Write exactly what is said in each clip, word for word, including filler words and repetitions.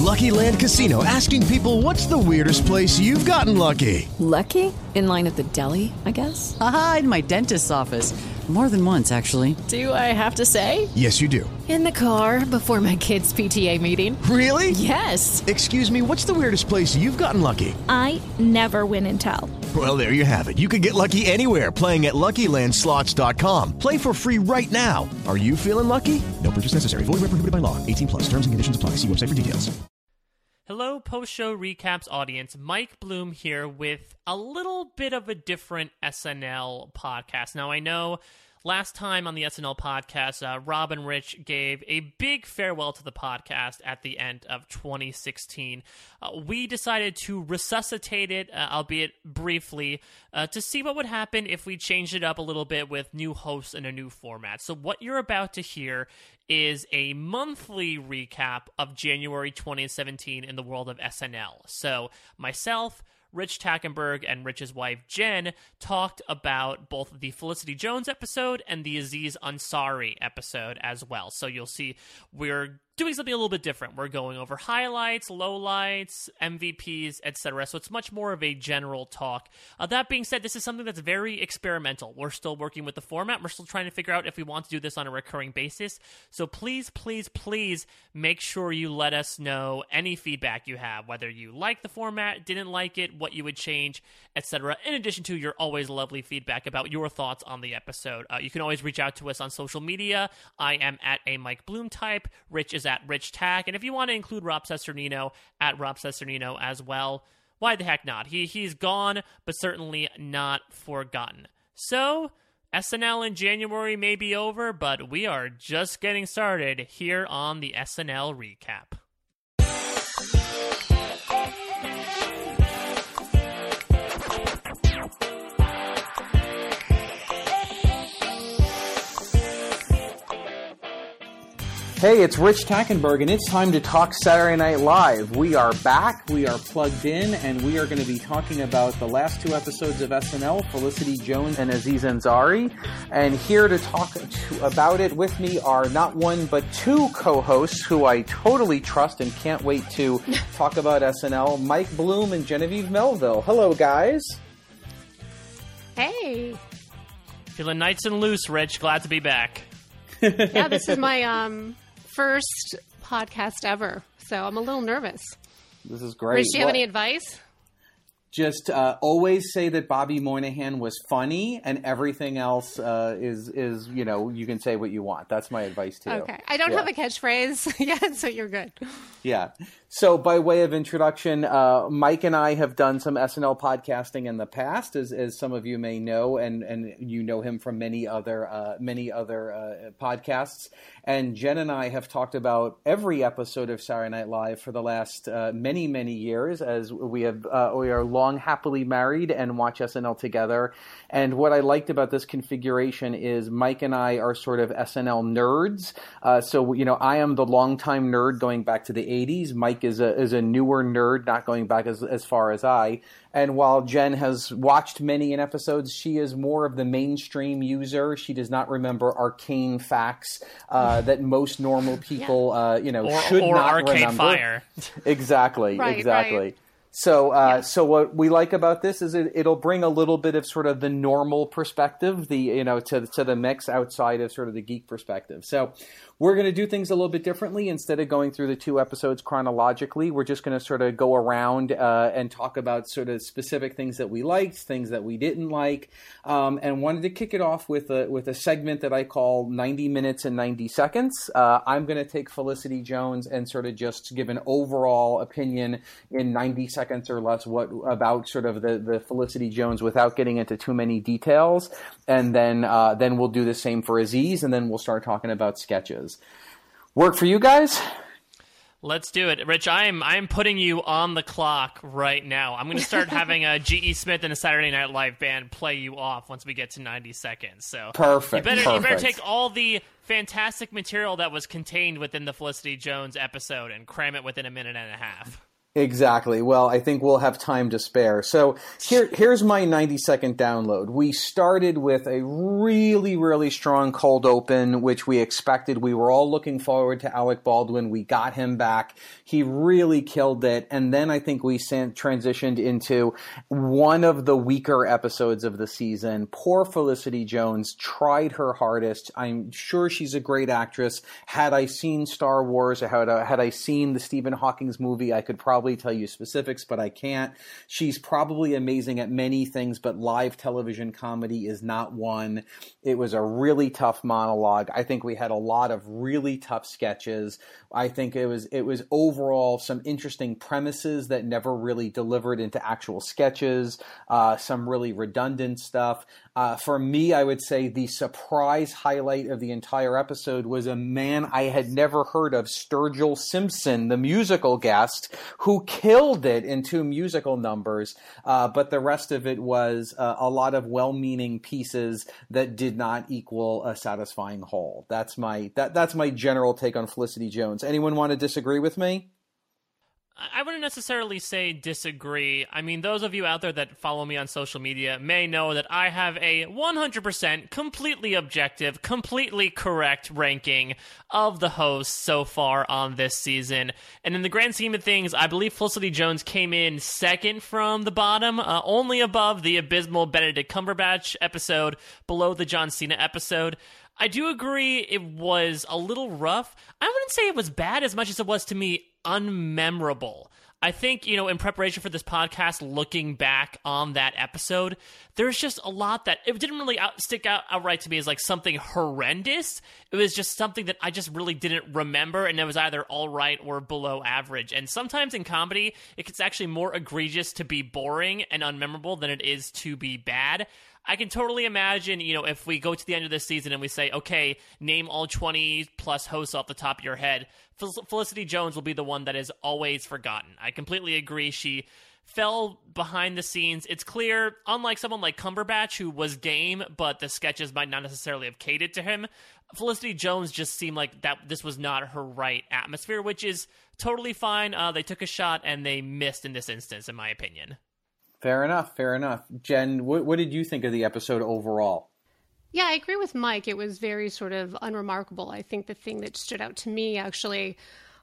Lucky Land Casino, asking people, what's the weirdest place you've gotten lucky? Lucky? In line at the deli, I guess? Aha, in my dentist's office. More than once, actually. Do I have to say? Yes, you do. In the car before my kids' P T A meeting. Really? Yes. Excuse me, what's the weirdest place you've gotten lucky? I never win and tell. Well, there you have it. You can get lucky anywhere, playing at Lucky Land Slots dot com. Play for free right now. Are you feeling lucky? No purchase necessary. Void where prohibited by law. eighteen plus. Terms and conditions apply. See website for details. Hello, post-show recaps audience. Mike Bloom here with a little bit of a different S N L podcast. Now, I know last time on the S N L podcast, uh, Rob and Rich gave a big farewell to the podcast at the end of twenty sixteen. Uh, we decided to resuscitate it, uh, albeit briefly, uh, to see what would happen if we changed it up a little bit with new hosts and a new format. So what you're about to hear is a monthly recap of January twenty seventeen in the world of S N L. So myself, Rich Tackenberg, and Rich's wife, Jen, talked about both the Felicity Jones episode and the Aziz Ansari episode as well. So you'll see we're doing something a little bit different. We're going over highlights, lowlights, M V Ps, et cetera. So it's much more of a general talk. Uh, that being said, this is something that's very experimental. We're still working with the format. We're still trying to figure out if we want to do this on a recurring basis. So please, please, please make sure you let us know any feedback you have, whether you like the format, didn't like it, what you would change, et cetera. In addition to your always lovely feedback about your thoughts on the episode. Uh, you can always reach out to us on social media. I am at a Mike Bloom type. Rich is at Rich Tack, and if you want to include Rob Cesternino, at Rob Cesternino as well, why the heck not? He he's gone, but certainly not forgotten. So S N L in January may be over, but we are just getting started here on the S N L recap. Hey, it's Rich Tackenberg, and it's time to talk Saturday Night Live. We are back, we are plugged in, and we are going to be talking about the last two episodes of S N L, Felicity Jones and Aziz Ansari. And here to talk to, about it with me are not one, but two co-hosts who I totally trust and can't wait to talk about S N L, Mike Bloom and Genevieve Melville. Hello, guys. Hey. Feeling nice and loose, Rich. Glad to be back. Yeah, this is my um first podcast ever, so I'm a little nervous. This is great. Rich, do you have What? any advice? Just uh, always say that Bobby Moynihan was funny, and everything else uh, is is you know you can say what you want. That's my advice to you. Okay, I don't Yeah. have a catchphrase yet, so you're good. Yeah. So by way of introduction, uh, Mike and I have done some S N L podcasting in the past, as as some of you may know, and, and you know him from many other uh, many other uh, podcasts. And Jen and I have talked about every episode of Saturday Night Live for the last uh, many many years, as we have uh, we are long happily married and watch S N L together. And what I liked about this configuration is Mike and I are sort of S N L nerds. Uh, so you know, I am the longtime nerd going back to the eighties. Mike is a is a newer nerd, not going back as as far as I. And while Jen has watched many an episodes, she is more of the mainstream user. She does not remember arcane facts uh, that most normal people, yeah. uh, you know, or, should or not Arcade remember. Fire. Exactly, Right, exactly. right. So, uh, Yeah. so what we like about this is it, it'll bring a little bit of sort of the normal perspective, the you know, to to the mix outside of sort of the geek perspective. So, we're going to do things a little bit differently. Instead of going through the two episodes chronologically, we're just going to sort of go around uh, and talk about sort of specific things that we liked, things that we didn't like, um, and wanted to kick it off with a with a segment that I call ninety minutes and ninety seconds. Uh, I'm going to take Felicity Jones and sort of just give an overall opinion in ninety seconds or less what about sort of the, the Felicity Jones without getting into too many details, and then uh, then we'll do the same for Aziz, and then we'll start talking about sketches. Work for you guys? Let's do it. Rich, I'm I'm putting you on the clock right now. I'm going to start having a G E Smith and a Saturday Night Live band play you off once we get to ninety seconds. So Perfect. You better, perfect. you better take all the fantastic material that was contained within the Felicity Jones episode and cram it within a minute and a half. Exactly. Well, I think we'll have time to spare. So here, here's my ninety second download. We started with a really, really strong cold open, which we expected. We were all looking forward to Alec Baldwin. We got him back. He really killed it. And then I think we transitioned into one of the weaker episodes of the season. Poor Felicity Jones tried her hardest. I'm sure she's a great actress. Had I seen Star Wars, or had I, had I seen the Stephen Hawking's movie, I could probably tell you specifics, but I can't. She's probably amazing at many things, but live television comedy is not one. It was a really tough monologue. I think we had a lot of really tough sketches. I think it was it was overall some interesting premises that never really delivered into actual sketches, uh, some really redundant stuff. Uh, for me, I would say the surprise highlight of the entire episode was a man I had never heard of, Sturgill Simpson, the musical guest, who killed it in two musical numbers. Uh, but the rest of it was uh, a lot of well-meaning pieces that did not equal a satisfying whole. That's my that that's my general take on Felicity Jones. Anyone want to disagree with me? I wouldn't necessarily say disagree. I mean, those of you out there that follow me on social media may know that I have a one hundred percent completely objective, completely correct ranking of the hosts so far on this season. And in the grand scheme of things, I believe Felicity Jones came in second from the bottom, uh, only above the abysmal Benedict Cumberbatch episode, below the John Cena episode. I do agree it was a little rough. I wouldn't say it was bad as much as it was, to me, unmemorable. I think, you know, in preparation for this podcast, looking back on that episode, there's just a lot that it didn't really out, stick out outright to me as like something horrendous. It was just something that I just really didn't remember, and it was either all right or below average. And sometimes in comedy, it's actually more egregious to be boring and unmemorable than it is to be bad. I can totally imagine, you know, if we go to the end of this season and we say, okay, name all twenty plus hosts off the top of your head, Felicity Jones will be the one that is always forgotten. I completely agree. She fell behind the scenes. It's clear, unlike someone like Cumberbatch, who was game, but the sketches might not necessarily have catered to him, Felicity Jones just seemed like that this was not her right atmosphere, which is totally fine. Uh, they took a shot and they missed in this instance, in my opinion. Fair enough, fair enough. Jen, what, what did you think of the episode overall? Yeah, I agree with Mike. It was very sort of unremarkable. I think the thing that stood out to me actually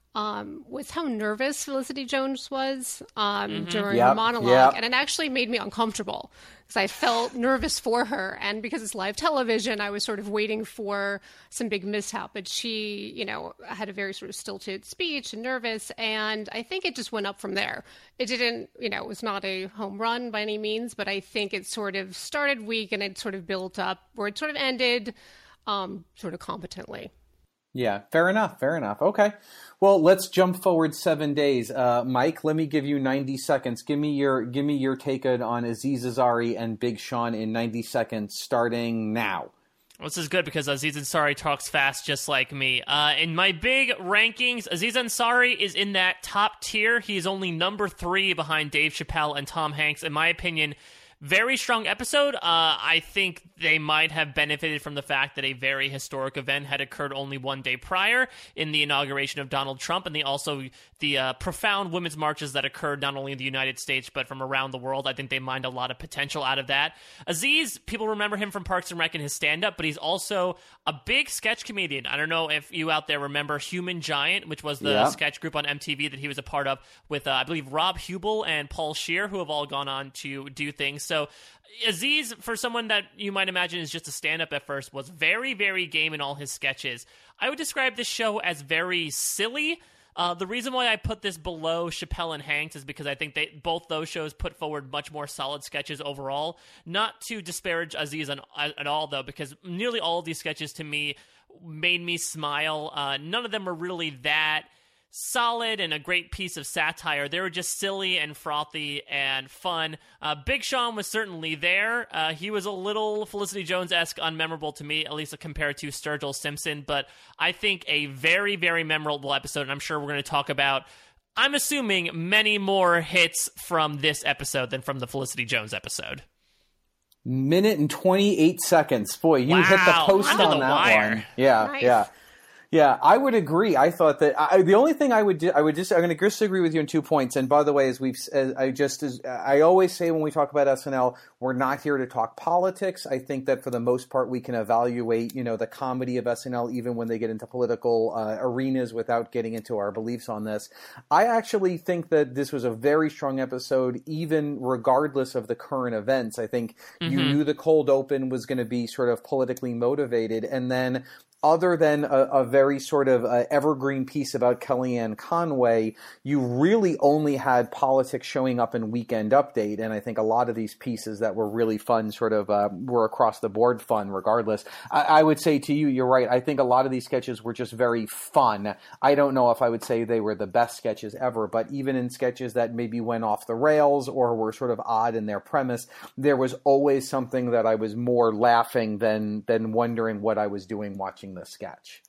um, was how nervous Felicity Jones was um, mm-hmm. during yep, the monologue. yep. And it actually made me uncomfortable because I felt nervous for her. And because it's live television, I was sort of waiting for some big mishap. But she, you know, had a very sort of stilted speech and nervous. And I think it just went up from there. It didn't, you know, it was not a home run by any means, but I think it sort of started weak and it sort of built up where it sort of ended um, sort of competently. Yeah, fair enough, fair enough. Okay. Well, let's jump forward seven days. Uh, Mike, let me give you ninety seconds. Give me your give me your take on Aziz Ansari and Big Sean in ninety seconds, starting now. Well, this is good because Aziz Ansari talks fast just like me. Uh, in my big rankings, Aziz Ansari is in that top tier. He's only number three behind Dave Chappelle and Tom Hanks. In my opinion, very strong episode. Uh, I think they might have benefited from the fact that a very historic event had occurred only one day prior in the inauguration of Donald Trump, and the also the uh, profound women's marches that occurred not only in the United States but from around the world. I think they mined a lot of potential out of that. Aziz, people remember him from Parks and Rec and his stand-up, but he's also a big sketch comedian. I don't know if you out there remember Human Giant, which was the yeah. sketch group on M T V that he was a part of with, uh, I believe, Rob Hubel and Paul Scheer, who have all gone on to do things. So Aziz, for someone that you might imagine is just a stand-up at first, was very, very game in all his sketches. I would describe this show as very silly. Uh, the reason why I put this below Chappelle and Hanks is because I think they both those shows put forward much more solid sketches overall. Not to disparage Aziz on, at all, though, because nearly all of these sketches to me made me smile. Uh, none of them were really that solid and a great piece of satire. They were just silly and frothy and fun. Uh, Big Sean was certainly there. Uh, he was a little Felicity Jones-esque unmemorable to me, at least compared to Sturgill Simpson, but I think a very, very memorable episode, and I'm sure we're going to talk about, I'm assuming, many more hits from this episode than from the Felicity Jones episode. Minute and twenty-eight seconds. Boy, you wow. hit the post Under on the that wire. one. Yeah, nice. yeah. Yeah, I would agree. I thought that I, the only thing I would do, I would just, I'm going to disagree with you on two points. And by the way, as we've, as I just, as I always say when we talk about S N L, we're not here to talk politics. I think that for the most part, we can evaluate, you know, the comedy of S N L, even when they get into political uh, arenas without getting into our beliefs on this. I actually think that this was a very strong episode, even regardless of the current events. I think mm-hmm. you knew the cold open was going to be sort of politically motivated. And then other than a, a very sort of uh, evergreen piece about Kellyanne Conway, you really only had politics showing up in Weekend Update. And I think a lot of these pieces that were really fun sort of uh, were across the board fun regardless. I, I would say to you, you're right. I think a lot of these sketches were just very fun. I don't know if I would say they were the best sketches ever, but even in sketches that maybe went off the rails or were sort of odd in their premise, there was always something that I was more laughing than than wondering what I was doing watching the sketch.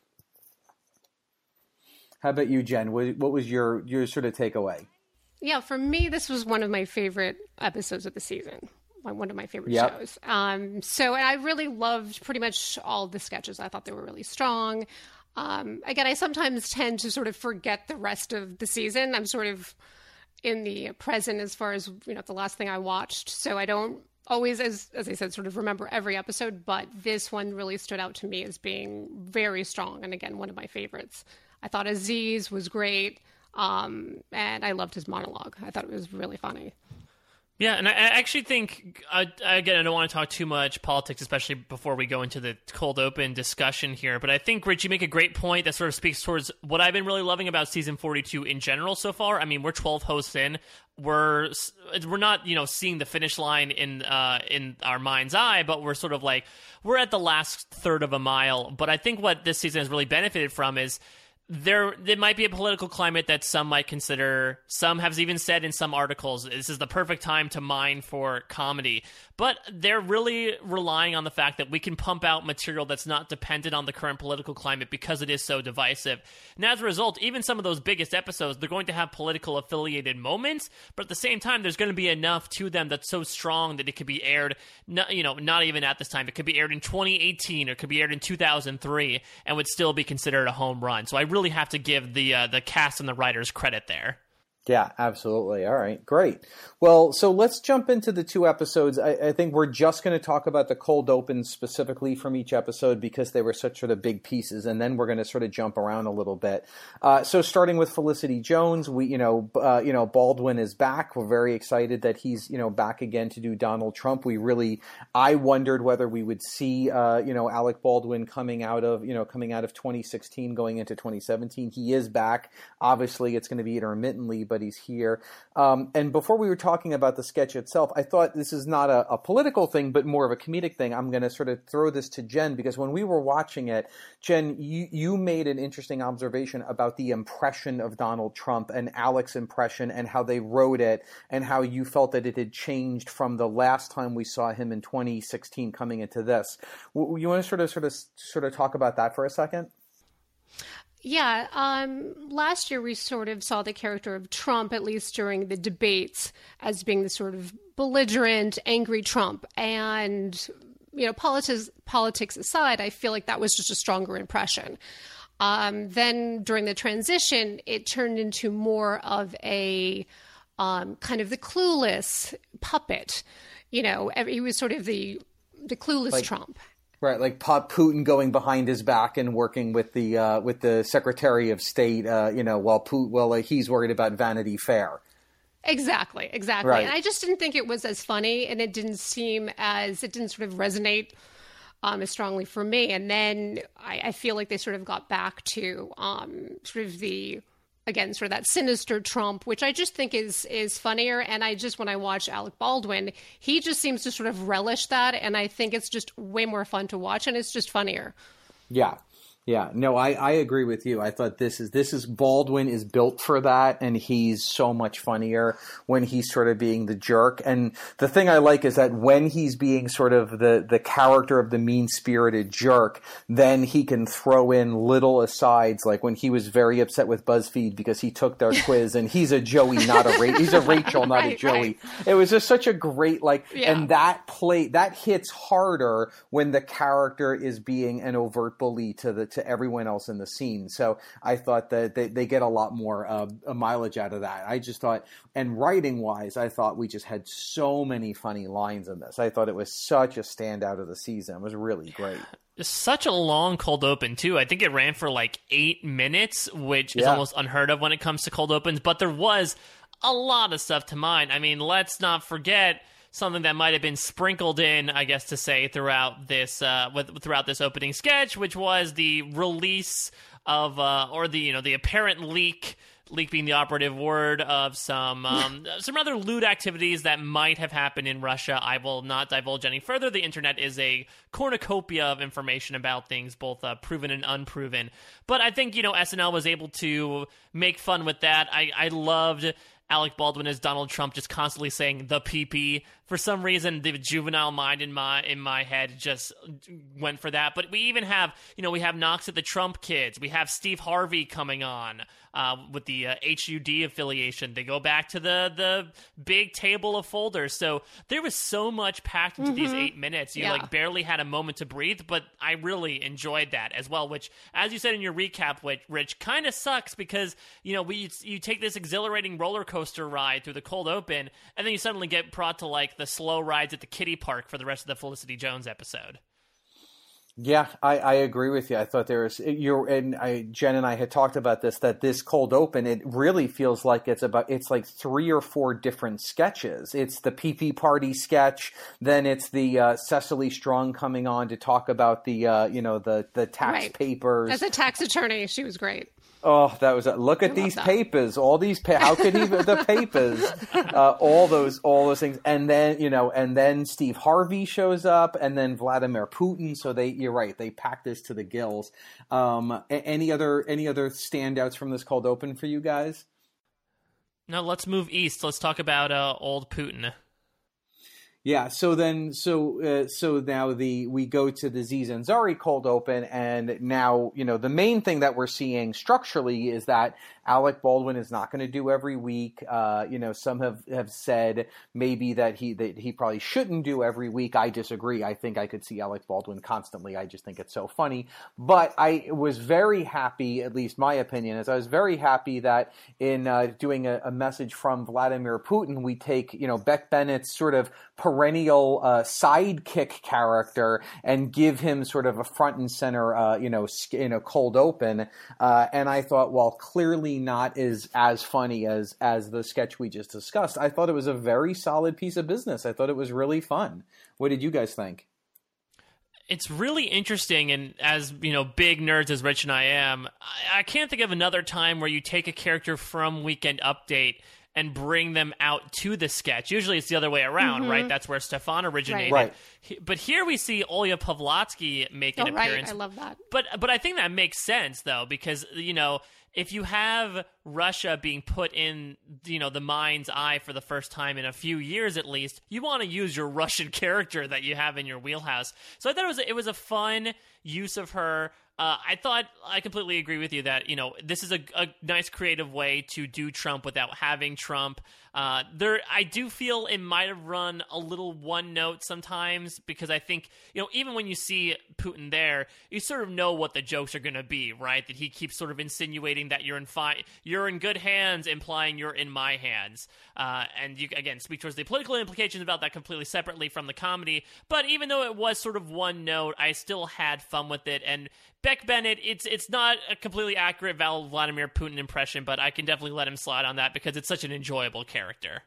How about you, Jen? What, what was your your sort of takeaway? Yeah, for me, this was one of my favorite episodes of the season. One of my favorite yep. shows. Um, so, and I really loved pretty much all the sketches. I thought they were really strong. Um, again, I sometimes tend to sort of forget the rest of the season. I'm sort of in the present as far as, you know, the last thing I watched. So I don't always, as as I said, sort of remember every episode, but this one really stood out to me as being very strong. And again, one of my favorites. I thought Aziz was great. Um, and I loved his monologue. I thought it was really funny. Yeah, and I actually think, uh, again, I don't want to talk too much politics, especially before we go into the cold open discussion here, but I think, Rich, you make a great point that sort of speaks towards what I've been really loving about season forty-two in general so far. I mean, we're twelve hosts in. We're we're not, you know, seeing the finish line in uh, in our mind's eye, but we're sort of like, we're at the last third of a mile. But I think what this season has really benefited from is There, there might be a political climate that some might consider, some have even said in some articles, this is the perfect time to mine for comedy. But they're really relying on the fact that we can pump out material that's not dependent on the current political climate because it is so divisive. And as a result, even some of those biggest episodes, they're going to have political affiliated moments, but at the same time, there's going to be enough to them that's so strong that it could be aired, not, you know, not even at this time. It could be aired in twenty eighteen or it could be aired in two thousand three and would still be considered a home run. So I really have to give the uh, the cast and the writers credit there. Yeah, absolutely. All right, great. Well, so let's jump into the two episodes. I, I think we're just going to talk about the cold open specifically from each episode because they were such sort of big pieces, and then we're going to sort of jump around a little bit. Uh, so starting with Felicity Jones, we, you know, uh, you know, Baldwin is back. We're very excited that he's, you know, back again to do Donald Trump. We really, I wondered whether we would see, uh, you know, Alec Baldwin coming out of, you know, coming out of twenty sixteen, going into twenty seventeen. He is back. Obviously, it's going to be intermittently, but he's here. Um, and before we were talking about the sketch itself, I thought this is not a, a political thing, but more of a comedic thing. I'm going to sort of throw this to Jen because when we were watching it, Jen, you, you made an interesting observation about the impression of Donald Trump and Alec's impression and how they wrote it and how you felt that it had changed from the last time we saw him in twenty sixteen coming into this. You want to sort of, sort of, sort of talk about that for a second? Yeah, um, last year we sort of saw the character of Trump, at least during the debates, as being the sort of belligerent, angry Trump. And, you know, politics, politics aside, I feel like that was just a stronger impression. Um, then during the transition, it turned into more of a um, kind of the clueless puppet. You know, he was sort of the the clueless like- Trump. Right, like Putin going behind his back and working with the uh, with the Secretary of State, uh, you know, while Putin, well, uh, he's worried about Vanity Fair. Exactly, exactly. Right. And I just didn't think it was as funny, and it didn't seem as it didn't sort of resonate um, as strongly for me. And then I, I feel like they sort of got back to um, sort of the. Again, sort of that sinister Trump, which I just think is is funnier. And I just, when I watch Alec Baldwin, he just seems to sort of relish that. And I think it's just way more fun to watch, and it's just funnier. Yeah. Yeah, no, I, I agree with you. I thought this is this is Baldwin is built for that, and he's so much funnier when he's sort of being the jerk. And the thing I like is that when he's being sort of the, the character of the mean-spirited jerk, then he can throw in little asides, like when he was very upset with BuzzFeed because he took their quiz, and he's a Joey, not a Rachel. He's a Rachel, not right, a Joey. Right. It was just such a great, like, yeah. And that play that hits harder when the character is being an overt bully to the to everyone else in the scene. So I thought that they, they get a lot more uh, mileage out of that. I just thought, and writing wise, I thought we just had so many funny lines in this. I thought it was such a standout of the season. It was really great. Such a long cold open, too. I think it ran for like eight minutes, which is Yeah. almost unheard of when it comes to cold opens. But there was a lot of stuff to mine. I mean, let's not forget something that might have been sprinkled in, I guess to say, throughout this uh, with, throughout this opening sketch, which was the release of, uh, or the you know the apparent leak. Leak being the operative word of some um, some rather lewd activities that might have happened in Russia. I will not divulge any further. The internet is a cornucopia of information about things, both uh, proven and unproven. But I think, you know, S N L was able to make fun with that. I, I loved Alec Baldwin as Donald Trump just constantly saying the P P. For some reason, the juvenile mind in my in my head just went for that. But we even have, you know, we have knocks at the Trump kids. We have Steve Harvey coming on uh, with the uh, H U D affiliation. They go back to the the big table of folders. So there was so much packed into mm-hmm. these eight minutes. You yeah. like barely had a moment to breathe. But I really enjoyed that as well. Which, as you said in your recap, which Rich, kind of sucks because you know we you take this exhilarating roller coaster ride through the cold open, and then you suddenly get brought to like the slow rides at the kiddie park for the rest of the Felicity Jones episode. Yeah, I, I agree with you. I thought there was you're and I Jen and I had talked about this, that this cold open, it really feels like it's about it's like three or four different sketches. It's the P P party sketch, then it's the uh, Cecily Strong coming on to talk about the uh, you know the the tax right. papers. As a tax attorney, she was great. Oh, that was a, look at I these that. papers, all these pa- how could he the papers, uh, all those all those things, and then you know, and then Steve Harvey shows up, and then Vladimir Putin. So they, you're right, they pack this to the gills. Um, a- any other any other standouts from this cold open for you guys? No, let's move east. Let's talk about uh, old Putin. Yeah, so then, so uh, so now the we go to the Aziz Ansari cold open, and now you know the main thing that we're seeing structurally is that Alec Baldwin is not going to do every week. Uh, you know, some have, have said maybe that he that he probably shouldn't do every week. I disagree. I think I could see Alec Baldwin constantly. I just think it's so funny. But I was very happy, at least my opinion is, I was very happy that in uh, doing a, a message from Vladimir Putin, we take you know Beck Bennett's sort of perennial uh, sidekick character and give him sort of a front and center, uh, you know, in a cold open. Uh, and I thought, well, clearly not as as funny as as the sketch we just discussed. I thought it was a very solid piece of business. I thought it was really fun. What did you guys think? It's really interesting, and as you know, big nerds as Rich and I am, I, I can't think of another time where you take a character from Weekend Update and bring them out to the sketch. Usually it's the other way around, mm-hmm. right? That's where Stefan originated. Right. He, but here we see Olya Pavlotsky make an oh, appearance. Right. I love that. But but I think that makes sense, though, because, you know, if you have Russia being put in, you know, the mind's eye for the first time in a few years at least, you want to use your Russian character that you have in your wheelhouse. So I thought it was, it was a fun use of her. Uh, I thought, I completely agree with you that, you know, this is a, a nice creative way to do Trump without having Trump. Uh, there, I do feel it might have run a little one note sometimes because I think, you know, even when you see Putin there, you sort of know what the jokes are going to be, right? That he keeps sort of insinuating that you're in fi- you're in good hands, implying you're in my hands. Uh, and you, again, speak towards the political implications about that completely separately from the comedy. But even though it was sort of one note, I still had fun with it. And Beck Bennett, it's it's not a completely accurate Val Vladimir Putin impression, but I can definitely let him slide on that because it's such an enjoyable character.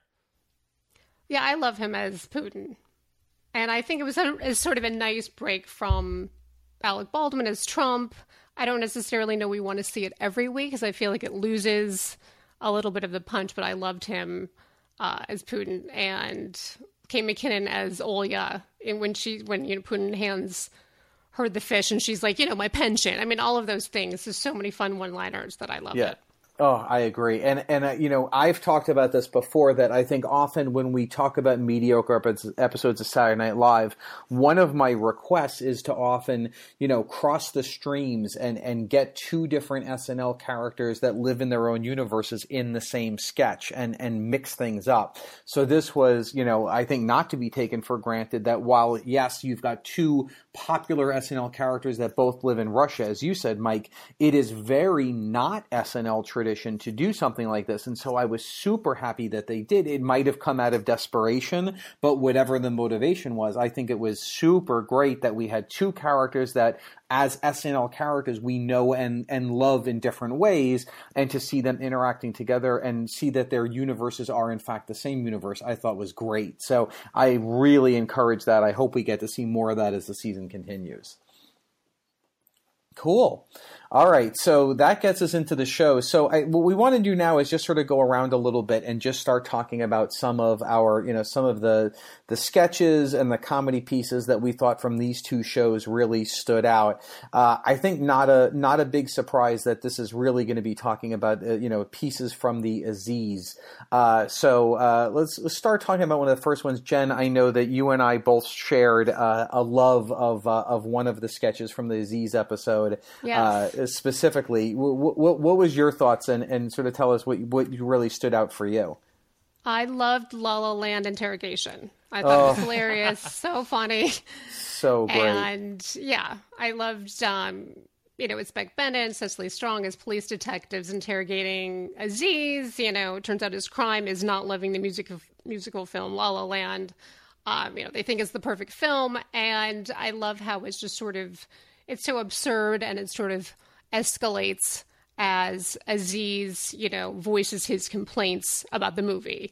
Yeah, I love him as Putin. And I think it was a, a sort of a nice break from Alec Baldwin as Trump. I don't necessarily know we want to see it every week because I feel like it loses a little bit of the punch, but I loved him uh, as Putin. And Kate McKinnon as Olya, and when she when you know Putin hands her the fish and she's like, you know, my pension. I mean, all of those things. There's so many fun one-liners that I love yeah. it. Oh, I agree. And, and uh, you know, I've talked about this before, that I think often when we talk about mediocre episodes of Saturday Night Live, one of my requests is to often, you know, cross the streams and, and get two different S N L characters that live in their own universes in the same sketch and, and mix things up. So this was, you know, I think not to be taken for granted that while, yes, you've got two popular S N L characters that both live in Russia, as you said, Mike, it is very not S N L tradition to do something like this. And so I was super happy that they did. It might have come out of desperation, but whatever the motivation was, I think it was super great that we had two characters that as S N L characters we know and, and love in different ways, and to see them interacting together and see that their universes are in fact the same universe, I thought was great. So I really encourage that. I hope we get to see more of that as the season continues. Cool. All right, so that gets us into the show. So I, what we want to do now is just sort of go around a little bit and just start talking about some of our, you know, some of the the sketches and the comedy pieces that we thought from these two shows really stood out. Uh, I think not a not a big surprise that this is really going to be talking about, uh, you know, pieces from the Aziz. Uh, so uh, let's, let's start talking about one of the first ones. Jen, I know that you and I both shared uh, a love of uh, of one of the sketches from the Aziz episode. Yes. Uh, specifically, what, what, what was your thoughts, and, and sort of tell us what what really stood out for you? I loved La La Land interrogation. I thought oh. it was hilarious, so funny, so great, and yeah, I loved. Um, you know, it's Beck Bennett and Cecily Strong as police detectives interrogating Aziz. You know, it turns out his crime is not loving the music of, musical film La La Land. Um, you know, they think it's the perfect film, and I love how it's just sort of, it's so absurd, and it sort of escalates as Aziz, you know, voices his complaints about the movie.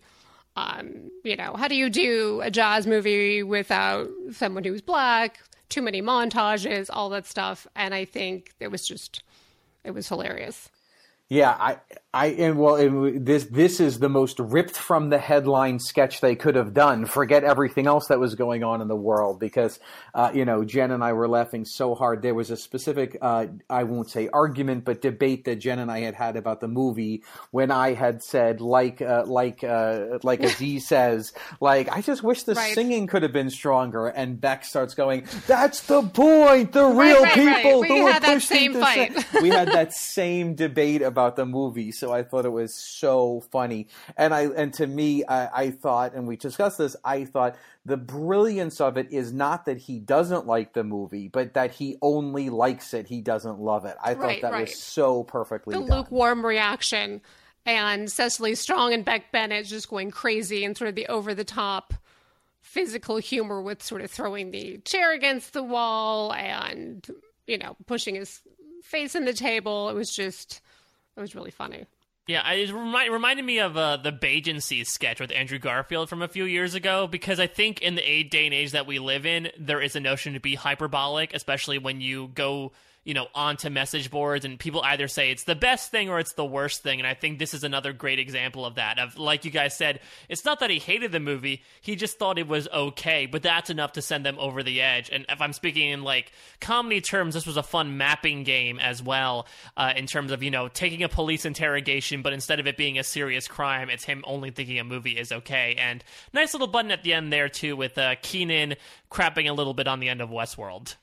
Um, you know, how do you do a jazz movie without someone who's black? Too many montages, all that stuff. And I think it was just, it was hilarious. Yeah, I, I, and well, it, this, this is the most ripped from the headline sketch they could have done. Forget everything else that was going on in the world, because, uh, you know, Jen and I were laughing so hard. There was a specific, uh, I won't say argument, but debate that Jen and I had had about the movie when I had said, like, uh, like, uh, like Aziz says, like, I just wish the right. singing could have been stronger. And Beck starts going, that's the point. The right, real right, people right. who we were had that pushing same to fight. Sing. We had that same debate about about the movie, so I thought it was so funny. And I and to me, I, I thought, and we discussed this, I thought the brilliance of it is not that he doesn't like the movie, but that he only likes it, he doesn't love it. I thought right, that right. was so perfectly the done. Lukewarm reaction, and Cecily Strong and Beck Bennett just going crazy, and sort of the over-the-top physical humor with sort of throwing the chair against the wall and, you know, pushing his face in the table. It was just... It was really funny. Yeah, it remind, reminded me of uh, the Bagency sketch with Andrew Garfield from a few years ago, because I think in the day and age that we live in, there is a notion to be hyperbolic, especially when you go, you know, onto message boards and people either say it's the best thing or it's the worst thing. And I think this is another great example of that. Of, like you guys said, it's not that he hated the movie, he just thought it was okay, but that's enough to send them over the edge. And if I'm speaking in like comedy terms, this was a fun mapping game as well, uh, in terms of, you know, taking a police interrogation, but instead of it being a serious crime, it's him only thinking a movie is okay. And nice little button at the end there too, with uh, Keenan crapping a little bit on the end of Westworld.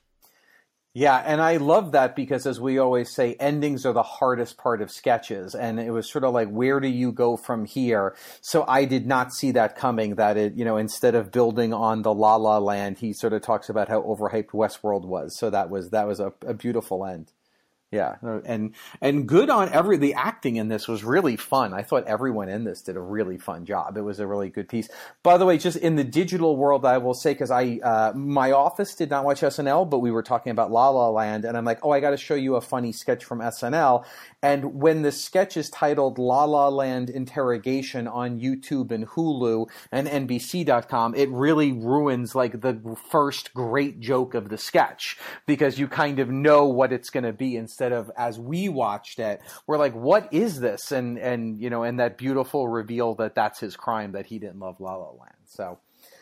Yeah, and I love that because, as we always say, endings are the hardest part of sketches, and it was sort of like, where do you go from here? So I did not see that coming, that it, you know, instead of building on the La La Land, he sort of talks about how overhyped Westworld was. So that was that was a, a beautiful end. Yeah, and and good on every, the acting in this was really fun. I thought everyone in this did a really fun job. It was a really good piece. By the way, just in the digital world, I will say, because I uh, my office did not watch S N L, but we were talking about La La Land, and I'm like, oh, I got to show you a funny sketch from S N L. And when the sketch is titled La La Land Interrogation on YouTube and Hulu and N B C dot com, it really ruins like the first great joke of the sketch, because you kind of know what it's going to be instead of, as we watched it, we're like, what is this? And, and, you know, and that beautiful reveal that that's his crime, that he didn't love La La Land. So,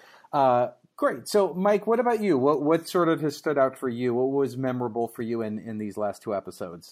uh, great. So, Mike, what about you? What, what sort of has stood out for you? What was memorable for you in, in these last two episodes?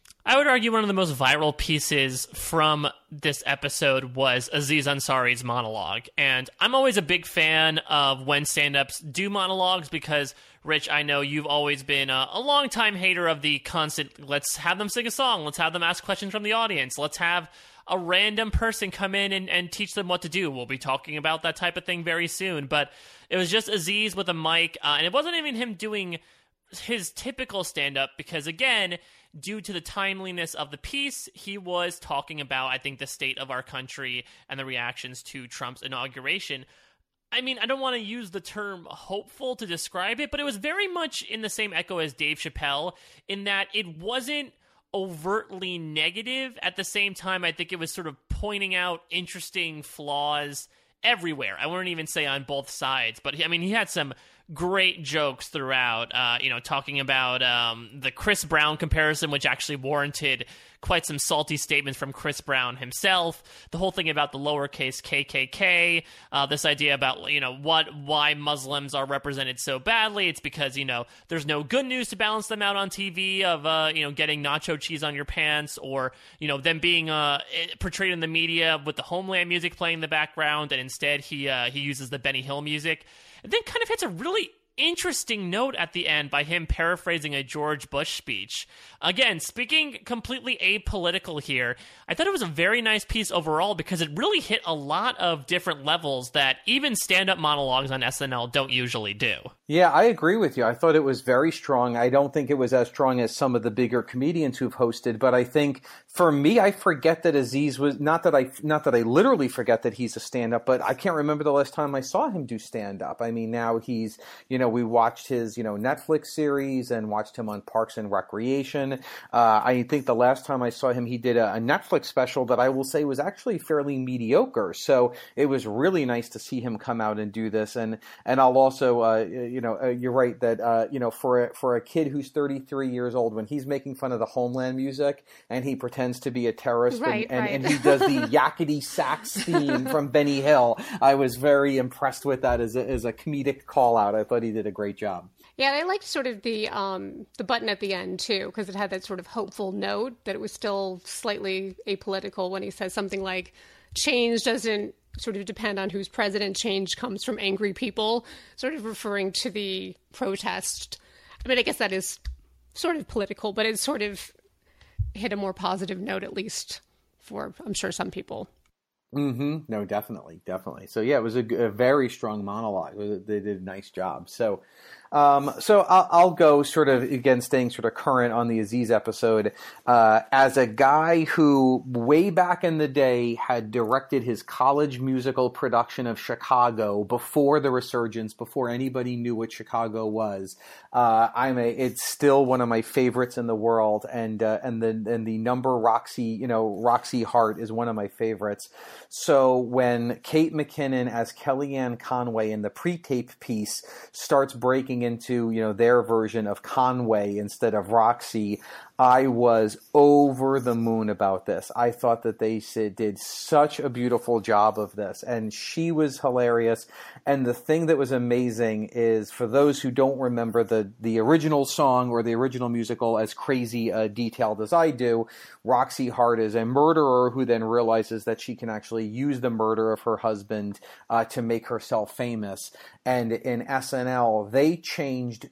I would argue one of the most viral pieces from this episode was Aziz Ansari's monologue. And I'm always a big fan of when stand-ups do monologues because, Rich, I know you've always been a, a long-time hater of the constant, let's have them sing a song, let's have them ask questions from the audience, let's have a random person come in and, and teach them what to do. We'll be talking about that type of thing very soon. But it was just Aziz with a mic, uh, and it wasn't even him doing his typical stand-up because, again, due to the timeliness of the piece, he was talking about, I think, the state of our country and the reactions to Trump's inauguration. I mean, I don't want to use the term hopeful to describe it, but it was very much in the same echo as Dave Chappelle in that it wasn't overtly negative. At the same time, I think it was sort of pointing out interesting flaws everywhere. I wouldn't even say on both sides, but he, I mean, he had some great jokes throughout, uh, you know, talking about um, the Chris Brown comparison, which actually warranted quite some salty statements from Chris Brown himself. The whole thing about the lowercase K K K, uh, this idea about, you know, what why Muslims are represented so badly. It's because, you know, there's no good news to balance them out on T V of, uh, you know, getting nacho cheese on your pants or, you know, them being uh, portrayed in the media with the Homeland music playing in the background, and instead he uh, he uses the Benny Hill music. And then kind of hits a really interesting note at the end by him paraphrasing a George Bush speech. Again, speaking completely apolitical here, I thought it was a very nice piece overall because it really hit a lot of different levels that even stand-up monologues on S N L don't usually do. Yeah, I agree with you. I thought it was very strong. I don't think it was as strong as some of the bigger comedians who've hosted, but I think for me, I forget that Aziz was, not that I, not that I literally forget that he's a stand-up, but I can't remember the last time I saw him do stand-up. I mean, now he's, you know, we watched his, you know, Netflix series and watched him on Parks and Recreation. Uh, I think the last time I saw him, he did a, a Netflix special that I will say was actually fairly mediocre. So it was really nice to see him come out and do this. And, and I'll also, uh, you know, uh, you're right that, uh, you know, for a, for a kid who's thirty-three years old, when he's making fun of the Homeland music and he pretends to be a terrorist right, and, right. and, and he does the yakety sax theme from Benny Hill, I was very impressed with that as a, as a comedic call out. I thought he did a great job. Yeah, I liked sort of the um, the button at the end, too, because it had that sort of hopeful note that it was still slightly apolitical when he says something like, change doesn't sort of depend on who's president, change comes from angry people, sort of referring to the protest. I mean, I guess that is sort of political, but it sort of hit a more positive note, at least for, I'm sure, some people. Mm-hmm. No, definitely, definitely. So yeah, it was a, a very strong monologue. They did a nice job. So, um, so I'll, I'll go sort of again, staying sort of current on the Aziz episode. Uh, as a guy who way back in the day had directed his college musical production of Chicago before the resurgence, before anybody knew what Chicago was, uh, I'm a. It's still one of my favorites in the world, and uh, and the and the number Roxy, you know, Roxy Hart is one of my favorites. So when Kate McKinnon as Kellyanne Conway in the pre-tape piece starts breaking into, you know, their version of Conway instead of Roxy, I was over the moon about this. I thought that they did such a beautiful job of this, and she was hilarious. And the thing that was amazing is, for those who don't remember the, the original song or the original musical as crazy uh, detailed as I do, Roxy Hart is a murderer who then realizes that she can actually use the murder of her husband uh, to make herself famous. And in S N L, they changed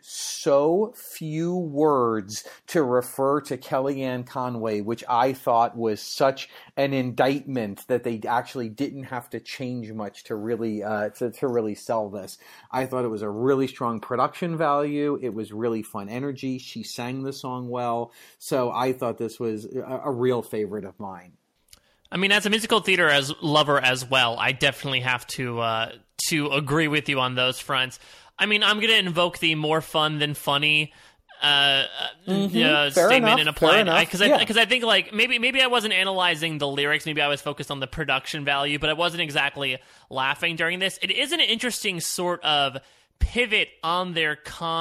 so few words to refer to Kellyanne Conway, which I thought was such an indictment that they actually didn't have to change much to really uh, to, to really sell this. I thought it was a really strong production value. It was really fun energy. She sang the song well. So I thought this was a, a real favorite of mine. I mean, as a musical theater as lover as well, I definitely have to uh, to agree with you on those fronts. I mean, I'm going to invoke the more fun than funny uh, mm-hmm. uh, statement enough, and apply it because I, yeah. because I, I think like maybe maybe I wasn't analyzing the lyrics, maybe I was focused on the production value, but I wasn't exactly laughing during this. It is an interesting sort of pivot on their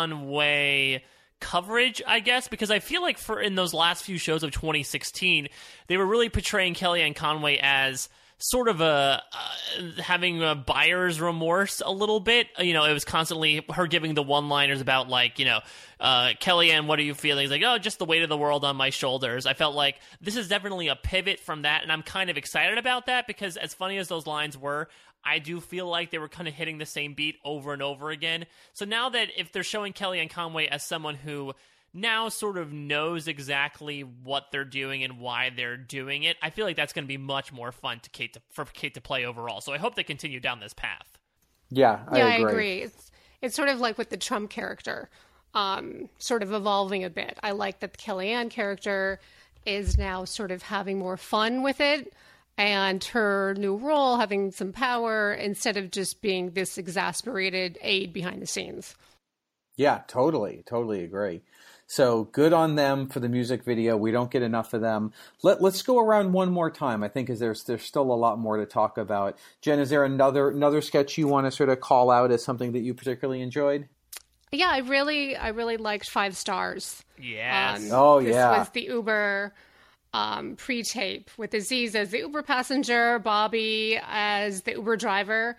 Conway coverage, I guess, because I feel like for in those last few shows of twenty sixteen, they were really portraying Kellyanne Conway as sort of a uh, having a buyer's remorse a little bit. You know, it was constantly her giving the one-liners about like, you know, uh, Kellyanne, what are you feeling? It's like, oh, just the weight of the world on my shoulders. I felt like this is definitely a pivot from that, and I'm kind of excited about that because as funny as those lines were, I do feel like they were kind of hitting the same beat over and over again. So now that if they're showing Kellyanne Conway as someone who now sort of knows exactly what they're doing and why they're doing it, I feel like that's going to be much more fun to Kate to, for Kate to play overall. So I hope they continue down this path. Yeah, I yeah, agree. I agree. It's, it's sort of like with the Trump character, um, sort of evolving a bit. I like that the Kellyanne character is now sort of having more fun with it, and her new role having some power instead of just being this exasperated aide behind the scenes. Yeah, totally. Totally agree. So good on them for the music video. We don't get enough of them. Let, let's go around one more time, I think, because there's there's still a lot more to talk about. Jen, is there another another sketch you want to sort of call out as something that you particularly enjoyed? Yeah, I really I really liked Five Stars. Yes. Um, oh, this yeah. This was the Uber um, pre-tape with Aziz as the Uber passenger, Bobby as the Uber driver.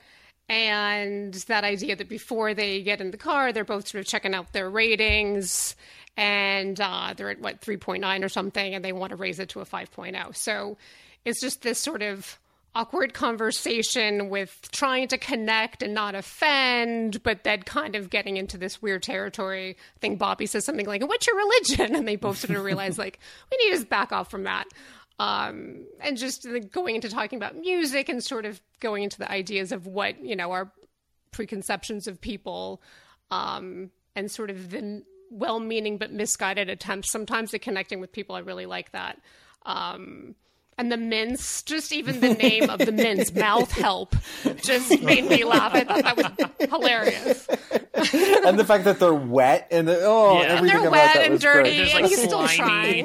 And that idea that before they get in the car, they're both sort of checking out their ratings, and uh, they're at, what, three point nine or something, and they want to raise it to a five point oh. So it's just this sort of awkward conversation with trying to connect and not offend, but then kind of getting into this weird territory. I think Bobby says something like, what's your religion? And they both sort of realize, like, we need to just back off from that. Um, and just going into talking about music and sort of going into the ideas of what, you know, our preconceptions of people, um, and sort of the well-meaning but misguided attempts sometimes at connecting with people. I really like that. Um, and the mints, just even the name of the mints, Mouth Help, just made me laugh. I thought that was hilarious. And the fact that they're wet and the, oh, Yeah. everything And they're about wet that and was dirty, great. There's, and like, he's still slimy. trying.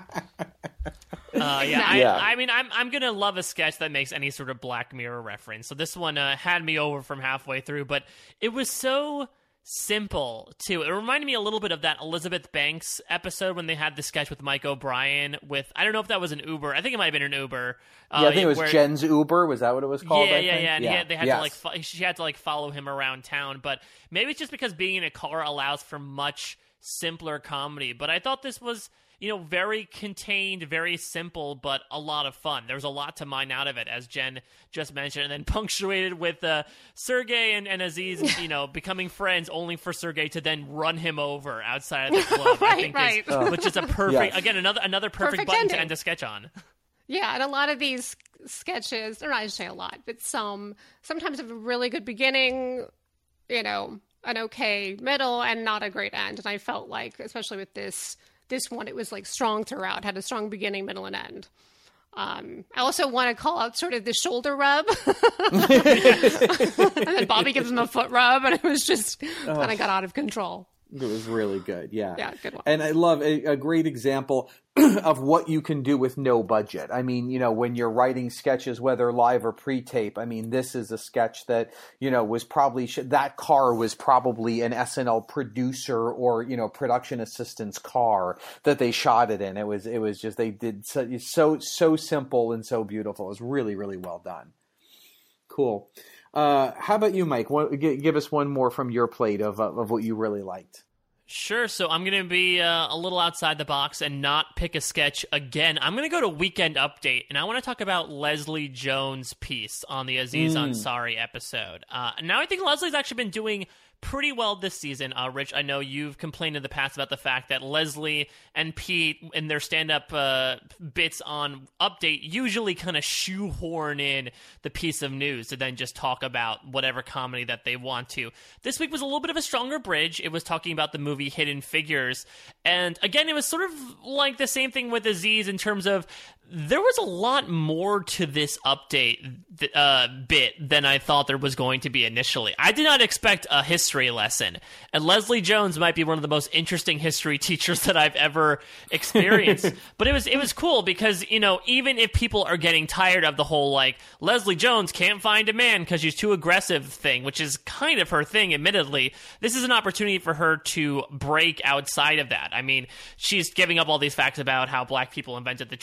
Uh, yeah, I, Yeah. I mean, I'm I'm gonna love a sketch that makes any sort of Black Mirror reference. So this one uh, had me over from halfway through, but it was so simple too. It reminded me a little bit of that Elizabeth Banks episode when they had the sketch with Mike O'Brien. With I don't know if that was an Uber. I think it might have been an Uber. Uh, Yeah, I think it was where, Jen's Uber. Was that what it was called? Yeah, I yeah, think? yeah. And he had, they had Yes. to like fo- she had to like follow him around town. But maybe it's just because being in a car allows for much simpler comedy. But I thought this was, you know, very contained, very simple, but a lot of fun. There was a lot to mine out of it, as Jen just mentioned, and then punctuated with uh, Sergey and, and Aziz, you know, becoming friends, only for Sergey to then run him over outside of the club. Right, I think right. is, which is a perfect, Yes. again, another another perfect, Perfect button ending. to end a sketch on. Yeah, and a lot of these sketches, or not to say a lot, but some sometimes have a really good beginning, you know, an okay middle, and not a great end. And I felt like, especially with this this one, it was like strong throughout, had a strong beginning, middle, and end. Um, I also want to call out sort of the shoulder rub. And then Bobby gives him a foot rub, and it was just kind of got out of control. It was really good, yeah. Yeah, good one. And I love a, a great example of what you can do with no budget. I mean, you know, when you're writing sketches, whether live or pre-tape, I mean, this is a sketch that, you know, was probably, that car was probably an S N L producer or, you know, production assistant's car that they shot it in. It was, it was just, they did so, so, so simple and so beautiful. It was really, really well done. Cool. Uh, how about you, Mike? What, g- give us one more from your plate of uh, of what you really liked. Sure, so I'm going to be uh, a little outside the box and not pick a sketch again. I'm going to go to Weekend Update, and I want to talk about Leslie Jones' piece on the Aziz Mm. Ansari episode. Uh, now, I think Leslie's actually been doing pretty well this season. Uh, Rich, I know you've complained in the past about the fact that Leslie and Pete, in their stand-up uh, bits on Update, usually kind of shoehorn in the piece of news to then just talk about whatever comedy that they want to. This week was a little bit of a stronger bridge. It was talking about the movie Hidden Figures. And again, it was sort of like the same thing with Aziz in terms of there was a lot more to this update uh, bit than I thought there was going to be initially. I did not expect a history lesson, and Leslie Jones might be one of the most interesting history teachers that I've ever experienced. But it was it was cool because, you know, even if people are getting tired of the whole like Leslie Jones can't find a man because she's too aggressive thing, which is kind of her thing, admittedly, this is an opportunity for her to break outside of that. I mean, she's giving up all these facts about how black people invented the traffic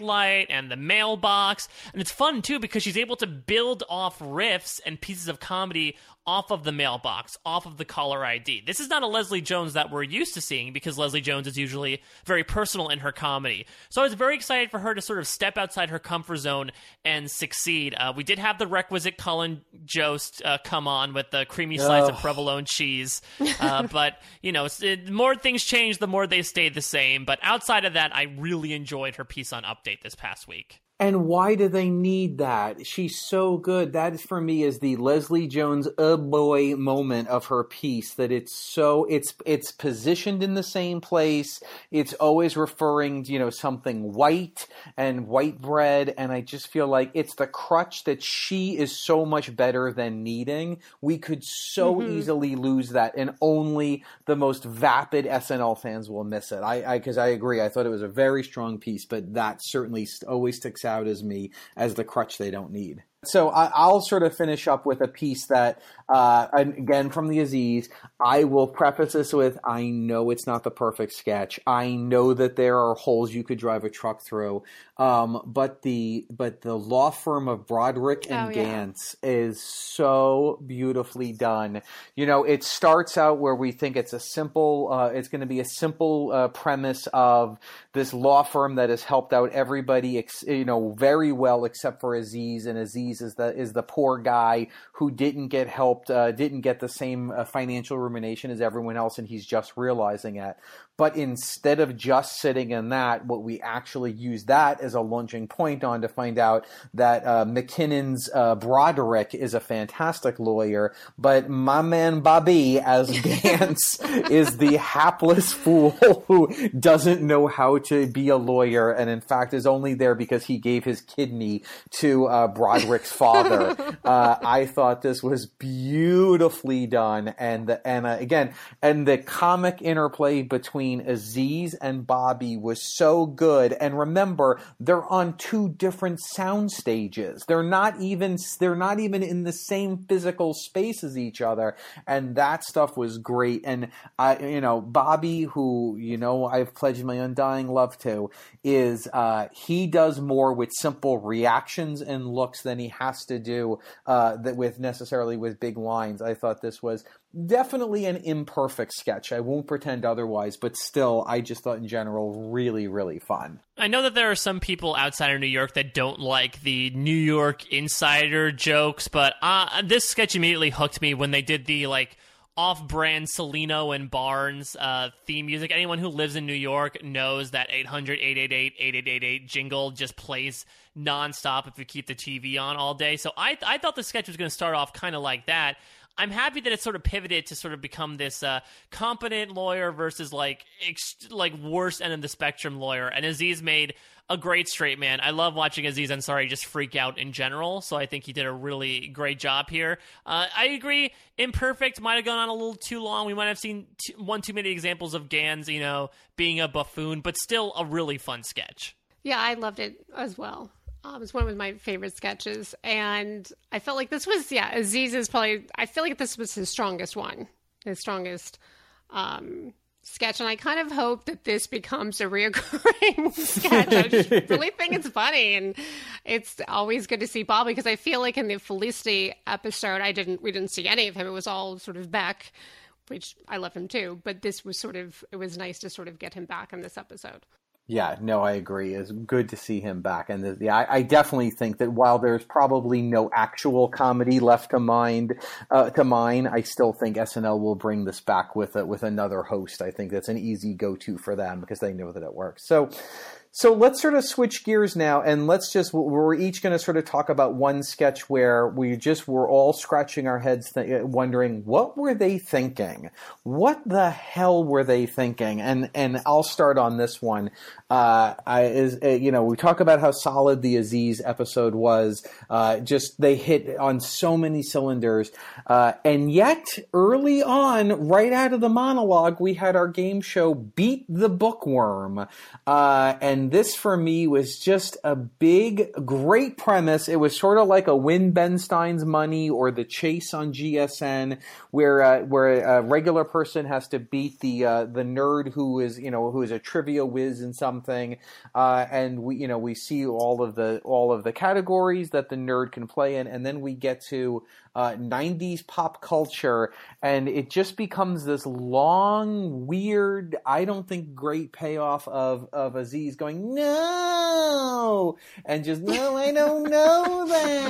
light and the mailbox. And it's fun, too, because she's able to build off riffs and pieces of comedy off of the mailbox, off of the caller I D. This is not a Leslie Jones that we're used to seeing, because Leslie Jones is usually very personal in her comedy. So I was very excited for her to sort of step outside her comfort zone and succeed. Uh, we did have the requisite Cullen Jost uh, come on with the creamy slice oh. of provolone cheese. Uh, but, you know, the more things change, the more they stay the same. But outside of that, I really enjoyed her piece on Update this past week. And why do they need that? She's so good. That is, for me, is the Leslie Jones oh boy moment of her piece, that it's so it's it's positioned in the same place. It's always referring to, you know, something white and white bread, and I just feel like it's the crutch that she is so much better than needing. We could so mm-hmm. easily lose that, and only the most vapid S N L fans will miss it. I because I, I agree. I thought it was a very strong piece, but that certainly always sticks out as me as the crutch they don't need. So I, I'll sort of finish up with a piece that, uh, again, from the Aziz. I will preface this with, I know it's not the perfect sketch. I know that there are holes you could drive a truck through. Um, but the but the law firm of Broderick and oh, yeah. Gantz is so beautifully done. You know, it starts out where we think it's a simple, uh, it's going to be a simple uh, premise of this law firm that has helped out everybody, ex- you know, very well except for Aziz, and Aziz is the is the poor guy who didn't get helped, uh, didn't get the same uh, financial rumination as everyone else, and he's just realizing it. But instead of just sitting in that, what we actually use that as a launching point on to find out that uh, McKinnon's uh, Broderick is a fantastic lawyer, but my man Bobby as Gantz is the hapless fool who doesn't know how to be a lawyer, and in fact is only there because he gave his kidney to uh, Broderick's father. uh, I thought this was beautifully done, and the, and uh, again, and the comic interplay between Aziz and Bobby was so good. And remember, they're on two different sound stages. They're not even they're not even in the same physical space as each other, and that stuff was great. And I, you know, Bobby, who you know I've pledged my undying love to, is uh, he does more with simple reactions and looks than he has to do uh, that with necessarily with big lines. I thought this was definitely an imperfect sketch. I won't pretend otherwise, but still, I just thought in general really, really fun. I know that there are some people outside of New York that don't like the New York insider jokes, but uh, this sketch immediately hooked me when they did the, like, off-brand Celino and Barnes uh, theme music. Anyone who lives in New York knows that eight hundred, eight eight eight, eight eight eight eight jingle just plays nonstop if you keep the T V on all day. So I, I thought the sketch was going to start off kind of like that. I'm happy that it sort of pivoted to sort of become this uh, competent lawyer versus like ex- like worst end of the spectrum lawyer. And Aziz made a great straight man. I love watching Aziz Ansari just freak out in general, so I think he did a really great job here. Uh, I agree, imperfect, might have gone on a little too long. We might have seen t- one too many examples of Gans, you know, being a buffoon, but still a really fun sketch. Yeah, I loved it as well. Um, it's one of my favorite sketches, and I felt like this was, yeah, Aziz is probably, I feel like this was his strongest one, his strongest um, sketch, and I kind of hope that this becomes a reoccurring sketch. I just really think it's funny, and it's always good to see Bobby, because I feel like in the Felicity episode, I didn't, we didn't see any of him. It was all sort of Beck, which I love him too, but this was sort of, it was nice to sort of get him back in this episode. Yeah, no, I agree. It's good to see him back. And the, yeah, I, I definitely think that while there's probably no actual comedy left to mind, uh, to mine, I still think S N L will bring this back with a, with another host. I think that's an easy go-to for them because they know that it works. So, So let's sort of switch gears now, and let's just, we're each going to sort of talk about one sketch where we just were all scratching our heads th- wondering, what were they thinking? What the hell were they thinking? And and I'll start on this one. Uh, I, is uh, you know, we talk about how solid the Aziz episode was. Uh, just they hit on so many cylinders, uh, and yet early on, right out of the monologue, we had our game show Beat the Bookworm, uh, and and this for me was just a big, great premise. It was sort of like a Win Ben Stein's Money or The Chase on G S N, where uh, where a regular person has to beat the uh, the nerd who is you know who is a trivia whiz in something, uh, and we you know we see all of the all of the categories that the nerd can play in, and then we get to uh, nineties pop culture, and it just becomes this long, weird, I don't think great payoff of of Aziz going no, and just no, I don't know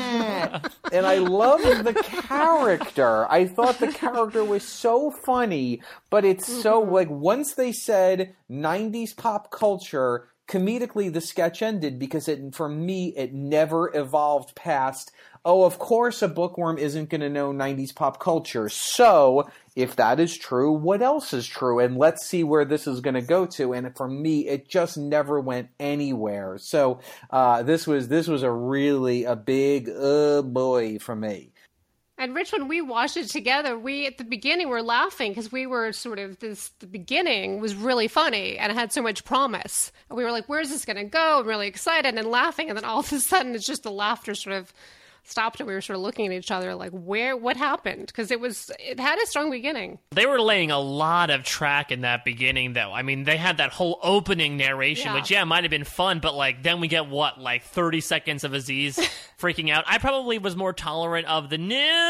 that, and I loved the character. I thought the character was so funny, but it's so like once they said nineties pop culture, comedically the sketch ended because it for me it never evolved past, oh, of course a bookworm isn't going to know nineties pop culture. So if that is true, what else is true? And let's see where this is going to go to. And for me, it just never went anywhere. So uh, this was this was a really a big uh boy for me. And Rich, when we watched it together, we at the beginning were laughing because we were sort of this. The beginning was really funny and it had so much promise. And we were like, "Where's this going to go?" I'm really excited and laughing, and then all of a sudden, it's just the laughter sort of stopped, and we were sort of looking at each other like, "Where? What happened?" Because it was it had a strong beginning. They were laying a lot of track in that beginning, though. I mean, they had that whole opening narration, Yeah. which yeah, might have been fun, but like then we get what, like thirty seconds of Aziz freaking out. I probably was more tolerant of the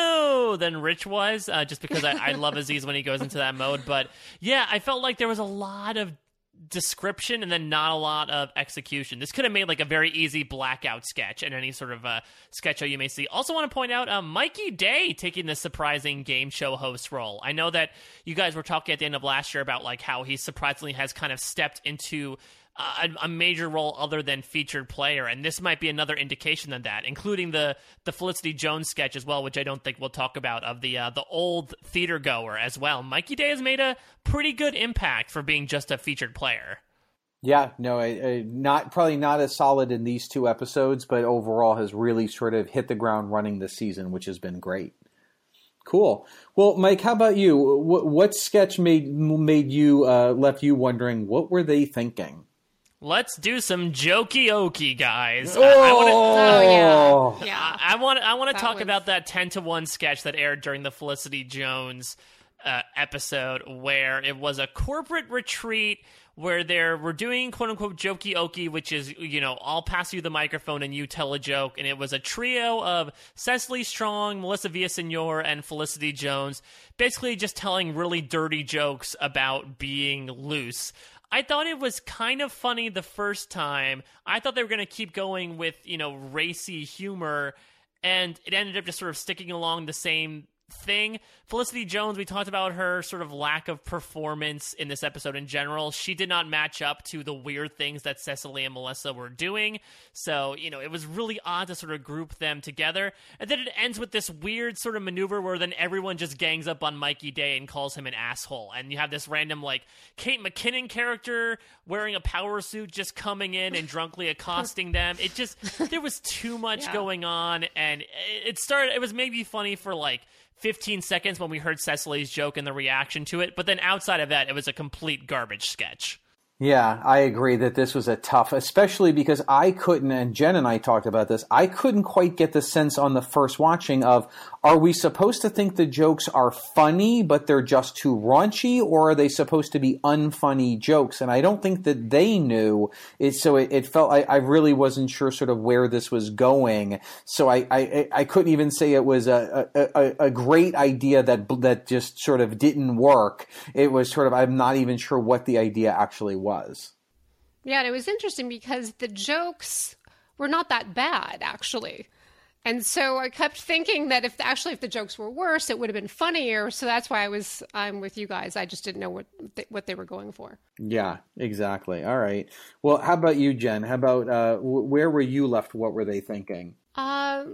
no than Rich was, uh, just because I, I love Aziz when he goes into that mode. But yeah, I felt like there was a lot of description and then not a lot of execution. This could have made like a very easy blackout sketch in any sort of uh, sketch show you may see. Also want to point out uh, Mikey Day taking this surprising game show host role. I know that you guys were talking at the end of last year about like how he surprisingly has kind of stepped into uh, a, a major role other than featured player, and this might be another indication of that, including the the Felicity Jones sketch as well, which I don't think we'll talk about, of the uh, the old theater goer as well. Mikey Day has made a pretty good impact for being just a featured player. Yeah, no, I, I, not probably not as solid in these two episodes, but overall has really sort of hit the ground running this season, which has been great. Cool. Well, Mike, how about you? What, what sketch made made you uh, left you wondering what were they thinking? Let's do some jokey-okey, guys. Oh, I, I wanna, Oh yeah, yeah. I want I want to That talk was- about that ten to one sketch that aired during the Felicity Jones uh, episode, where it was a corporate retreat where they were doing quote-unquote jokey-okey, which is, you know, I'll pass you the microphone and you tell a joke. And it was a trio of Cecily Strong, Melissa Villaseñor, and Felicity Jones, basically just telling really dirty jokes about being loose. I thought it was kind of funny the first time. I thought they were going to keep going with, you know, racy humor, and it ended up just sort of sticking along the same thing. Felicity Jones, we talked about her sort of lack of performance in this episode in general. She did not match up to the weird things that Cecily and Melissa were doing. So, you know, it was really odd to sort of group them together. And then it ends with this weird sort of maneuver where then everyone just gangs up on Mikey Day and calls him an asshole. And you have this random, like, Kate McKinnon character wearing a power suit just coming in and drunkenly accosting them. It just, there was too much Yeah. going on. And it started, it was maybe funny for like fifteen seconds when we heard Cecily's joke and the reaction to it, but then outside of that, it was a complete garbage sketch. Yeah, I agree that this was a tough, especially because I couldn't, and Jen and I talked about this, I couldn't quite get the sense on the first watching of, are we supposed to think the jokes are funny, but they're just too raunchy, or are they supposed to be unfunny jokes? And I don't think that they knew it, so it, it felt, I, I really wasn't sure sort of where this was going. So I, I, I couldn't even say it was a, a, a great idea that, that just sort of didn't work. It was sort of, I'm not even sure what the idea actually was. Yeah, and it was interesting because the jokes were not that bad, actually. And so I kept thinking that if actually if the jokes were worse, it would have been funnier. So that's why I was I'm with you guys. I just didn't know what they, what they were going for. Yeah, exactly. All right. Well, how about you, Jen? How about uh, w- where were you left? What were they thinking? Uh,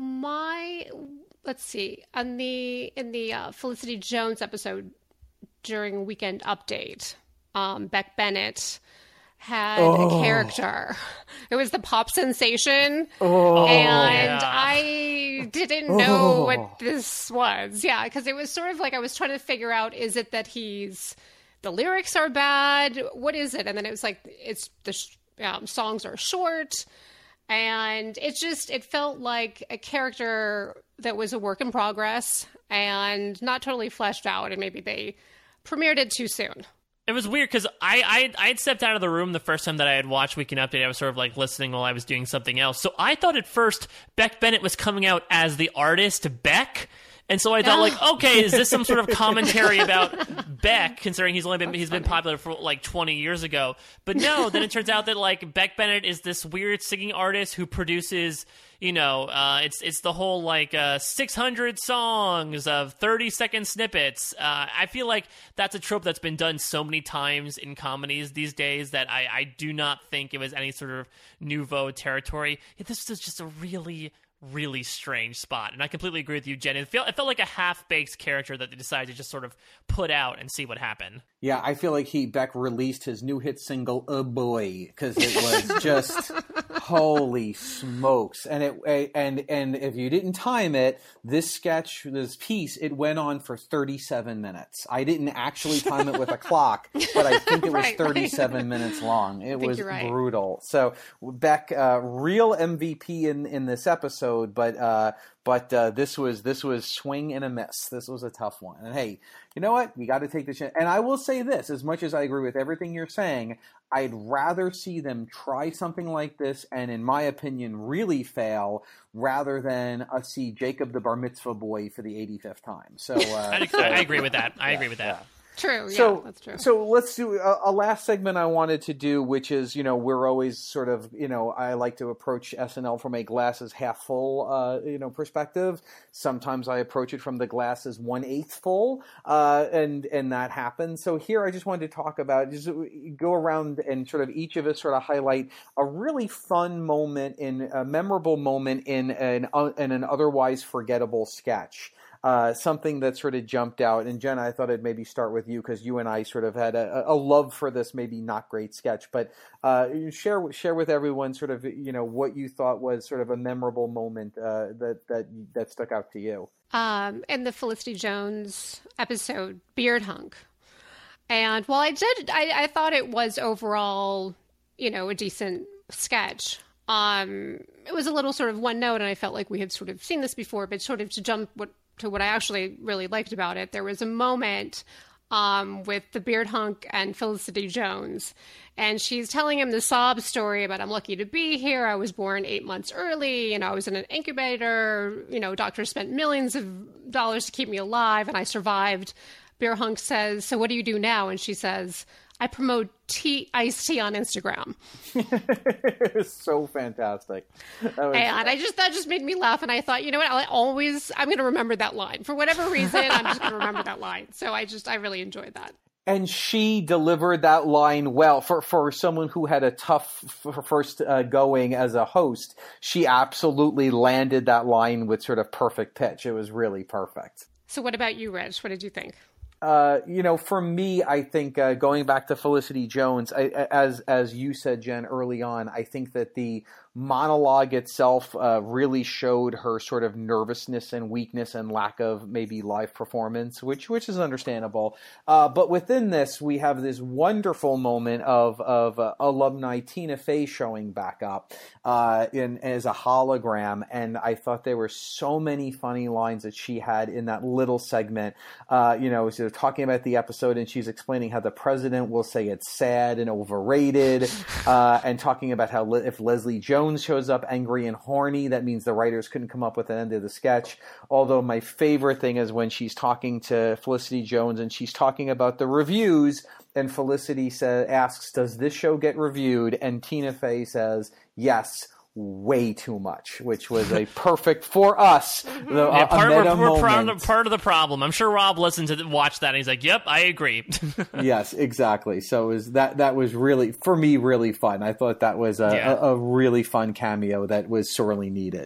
my let's see on the in the uh, Felicity Jones episode during Weekend Update. Um, Beck Bennett had Oh. a character. It was the pop sensation. Oh, and yeah. I didn't know Oh. what this was. Yeah, because it was sort of like I was trying to figure out, is it that he's, the lyrics are bad? What is it? And then it was like, it's the sh- um, songs are short. And it just, it felt like a character that was a work in progress and not totally fleshed out. And maybe they premiered it too soon. It was weird because I, I I had stepped out of the room the first time that I had watched Weekend Update. I was sort of like listening while I was doing something else. So I thought at first Beck Bennett was coming out as the artist Beck. And so I thought, like, okay, is this some sort of commentary about Beck, considering he's only been That's he's been funny. popular for like twenty years ago? But no, then it turns out that like Beck Bennett is this weird singing artist who produces, you know, uh, it's it's the whole like uh, six hundred songs of thirty second snippets. Uh, I feel like that's a trope that's been done so many times in comedies these days that I, I do not think it was any sort of nouveau territory. This is just a really really strange spot, and I completely agree with you, Jen. It felt, it felt like a half-baked character that they decided to just sort of put out and see what happened. Yeah, I feel like he Beck released his new hit single "Oh Boy" because it was just holy smokes. And it and and if you didn't time it, this sketch, this piece, it went on for thirty-seven minutes. I didn't actually time it with a clock, but I think it was Right, thirty-seven right. minutes long. It think was you're right. brutal. So Beck, uh, real M V P in in this episode, but. Uh, But uh, this was this was swing and a miss. This was a tough one. And hey, you know what? We got to take the chance. And I will say this: as much as I agree with everything you're saying, I'd rather see them try something like this, and in my opinion, really fail, rather than uh, see Jacob the Bar Mitzvah boy for the eighty-fifth time. So uh, I, so, I agree with that. I yeah, agree with that. yeah. True. Yeah, So, that's true. so let's do a, a last segment I wanted to do, which is, you know, we're always sort of, you know, I like to approach S N L from a glasses half full, uh, you know, perspective. Sometimes I approach it from the glasses one eighth full, uh, and, and that happens. So here I just wanted to talk about, just go around and sort of each of us sort of highlight a really fun moment in a memorable moment in an, uh, in an otherwise forgettable sketch. Uh, something that sort of jumped out. And Jenna, I thought I'd maybe start with you because you and I sort of had a, a love for this maybe not great sketch. But uh, share share with everyone sort of, you know, what you thought was sort of a memorable moment uh, that that that stuck out to you. Um, in the Felicity Jones episode, Beard Hunk. And while I did, I, I thought it was overall, you know, a decent sketch. Um, it was a little sort of one note, and I felt like we had sort of seen this before, but sort of to jump what, to what I actually really liked about it, there was a moment um, with the Beard Hunk and Felicity Jones, and she's telling him the sob story about, I'm lucky to be here. I was born eight months early, you know, I was in an incubator, you know, doctors spent millions of dollars to keep me alive, and I survived. Beard Hunk says, so what do you do now? And she says, I promote tea, iced tea on Instagram. It was so fantastic. That was, And I just, that just made me laugh. And I thought, you know what, I always, I'm going to remember that line. For whatever reason, I'm just going to remember that line. So I just, I really enjoyed that. And she delivered that line well for, for someone who had a tough f- first uh, going as a host. She absolutely landed that line with sort of perfect pitch. It was really perfect. So what about you, Rich? What did you think? Uh, you know, for me, I think uh, going back to Felicity Jones, I, as as you said, Jen, early on, I think that the monologue itself uh, really showed her sort of nervousness and weakness and lack of maybe live performance, which which is understandable. Uh, but within this, we have this wonderful moment of of uh, alumni Tina Fey showing back up uh, in as a hologram, and I thought there were so many funny lines that she had in that little segment. Uh, you know, sort of talking about the episode, and she's explaining how the president will say it's sad and overrated, uh, and talking about how le- if Leslie Jones shows up angry and horny, that means the writers couldn't come up with an end of the sketch. Although my favorite thing is when she's talking to Felicity Jones and she's talking about the reviews, and Felicity sa- asks, does this show get reviewed? And Tina Fey says, yes, way too much, which was a perfect for us. The, Yeah, a, part, a we're, meta we're part, moment. of, part of the problem. I'm sure Rob listened to the, watch that and he's like, "Yep, I agree." Yes, exactly. So it was that that was really, for me, really fun. I thought that was a, Yeah. a, a really fun cameo that was sorely needed.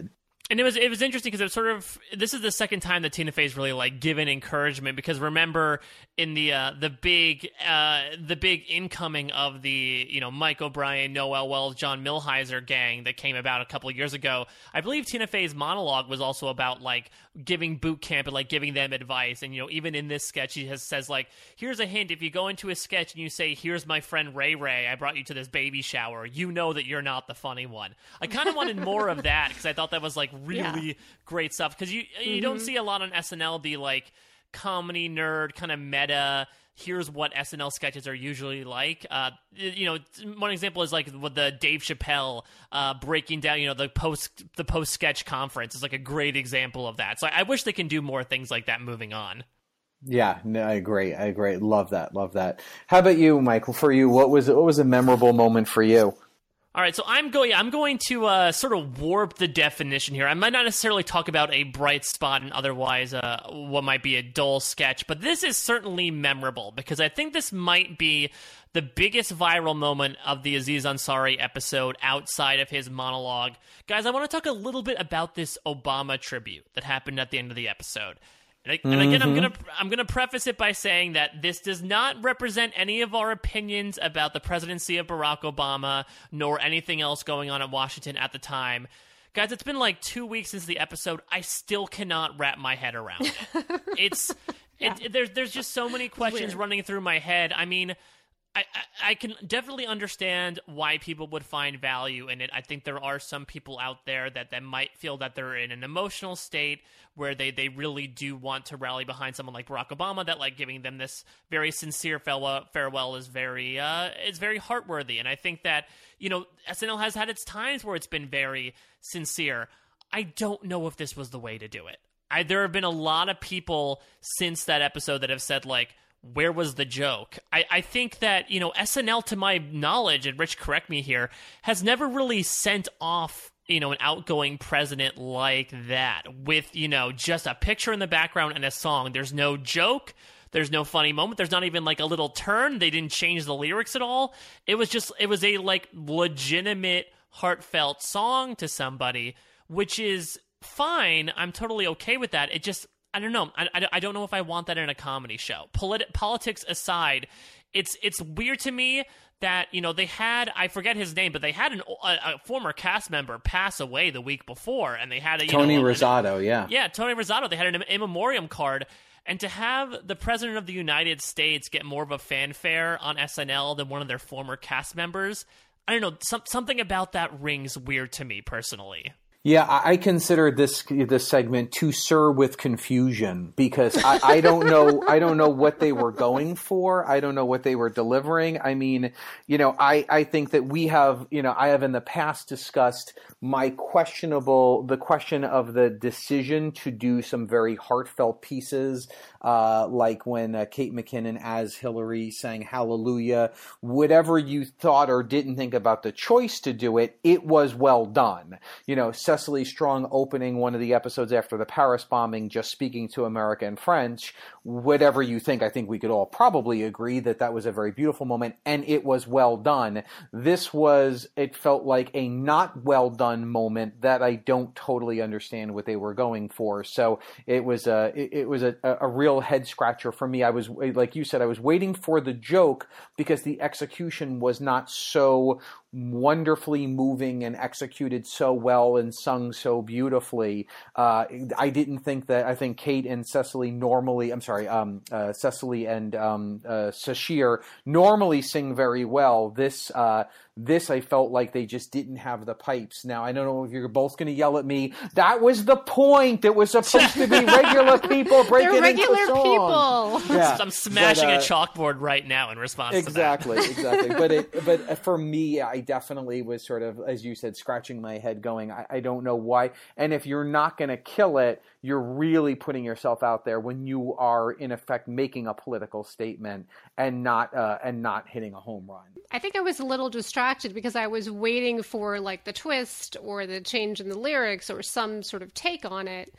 And it was it was interesting because it was sort of this is the second time that Tina Fey's really like given encouragement, because remember in the uh, the big uh, the big incoming of the you know Mike O'Brien, Noel Wells, John Milheiser gang that came about a couple of years ago. I believe Tina Fey's monologue was also about like giving boot camp and like giving them advice. And you know even in this sketch, she has says like, here's a hint: if you go into a sketch and you say, "Here's my friend Ray Ray, I brought you to this baby shower," you know that you're not the funny one. I kind of wanted more of that because I thought that was like really yeah. great stuff, because you you mm-hmm. don't see a lot on S N L the like comedy nerd kind of meta, here's what S N L sketches are usually like. Uh, you know, one example is like with the Dave Chappelle uh, breaking down, you know, the post the post sketch conference is like a great example of that. So I, I wish they can do more things like that moving on. Yeah, no, I agree. I agree. Love that. Love that. How about you, Michael? For you, what was what was a memorable moment for you? All right, so I'm going. I'm going to uh, sort of warp the definition here. I might not necessarily talk about a bright spot and otherwise uh, what might be a dull sketch, but this is certainly memorable because I think this might be the biggest viral moment of the Aziz Ansari episode outside of his monologue. Guys, I want to talk a little bit about this Obama tribute that happened at the end of the episode. And, I, and again, I'm gonna I'm gonna preface it by saying that this does not represent any of our opinions about the presidency of Barack Obama, nor anything else going on in Washington at the time. Guys, it's been like two weeks since the episode. I still cannot wrap my head around it. It's yeah. it, it, there's there's just so many questions running through my head. I mean, I, I, I can definitely understand why people would find value in it. I think there are some people out there that, that might feel that they're in an emotional state where they, they really do want to rally behind someone like Barack Obama, that like giving them this very sincere farewell, farewell is very uh, is very heartworthy. And I think that, you know, S N L has had its times where it's been very sincere. I don't know if this was the way to do it. I, there have been a lot of people since that episode that have said like, where was the joke? I, I think that, you know, S N L, to my knowledge, and Rich, correct me here, has never really sent off, you know, an outgoing president like that with, you know, just a picture in the background and a song. There's no joke. There's no funny moment. There's not even like a little turn. They didn't change the lyrics at all. It was just, it was a like legitimate, heartfelt song to somebody, which is fine. I'm totally okay with that. It just, I don't know. I, I don't know if I want that in a comedy show. Polit- politics aside, it's it's weird to me that, you know, they had, I forget his name, but they had an, a, a former cast member pass away the week before, and they had a, you Tony know, Rosado, an, yeah. Yeah, Tony Rosado. They had an in memoriam card, and to have the president of the United States get more of a fanfare on S N L than one of their former cast members, I don't know, some, something about that rings weird to me personally. Yeah, I consider this this segment to sir with confusion because I, I don't know I don't know what they were going for. I don't know what they were delivering. I mean, you know, I, I think that we have, you know, I have in the past discussed my questionable the question of the decision to do some very heartfelt pieces, uh, like when uh, Kate McKinnon as Hillary sang Hallelujah. Whatever you thought or didn't think about the choice to do it, it was well done. You know, Cecily Strong opening one of the episodes after the Paris bombing, just speaking to America in French. Whatever you think, I think we could all probably agree that that was a very beautiful moment, and it was well done. This was, it felt like a not well done moment that I don't totally understand what they were going for. So it was a, it, it was a, a real head scratcher for me. I was, like you said, I was waiting for the joke because the execution was not so wonderfully moving and executed so well and sung so beautifully. Uh, I didn't think that, I think Kate and Cecily normally, I'm sorry, um, uh, Cecily and um, uh, Sashir normally sing very well. This, uh, This, I felt like they just didn't have the pipes. Now, I don't know if you're both going to yell at me. That was the point. It was supposed to be regular people breaking They're regular into song. people. Yeah. I'm smashing but, uh, a chalkboard right now in response exactly, to that. Exactly, exactly. But it, but for me, I definitely was sort of, as you said, scratching my head going, I, I don't know why. And if you're not going to kill it, you're really putting yourself out there when you are, in effect, making a political statement and not uh, and not hitting a home run. I think I was a little distracted because I was waiting for like the twist or the change in the lyrics or some sort of take on it,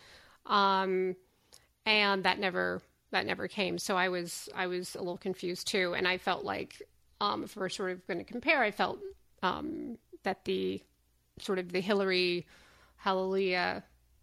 um, and that never that never came. So I was I was a little confused too, and I felt like um, if we're sort of going to compare, I felt um, that the sort of the Hillary Hallelujah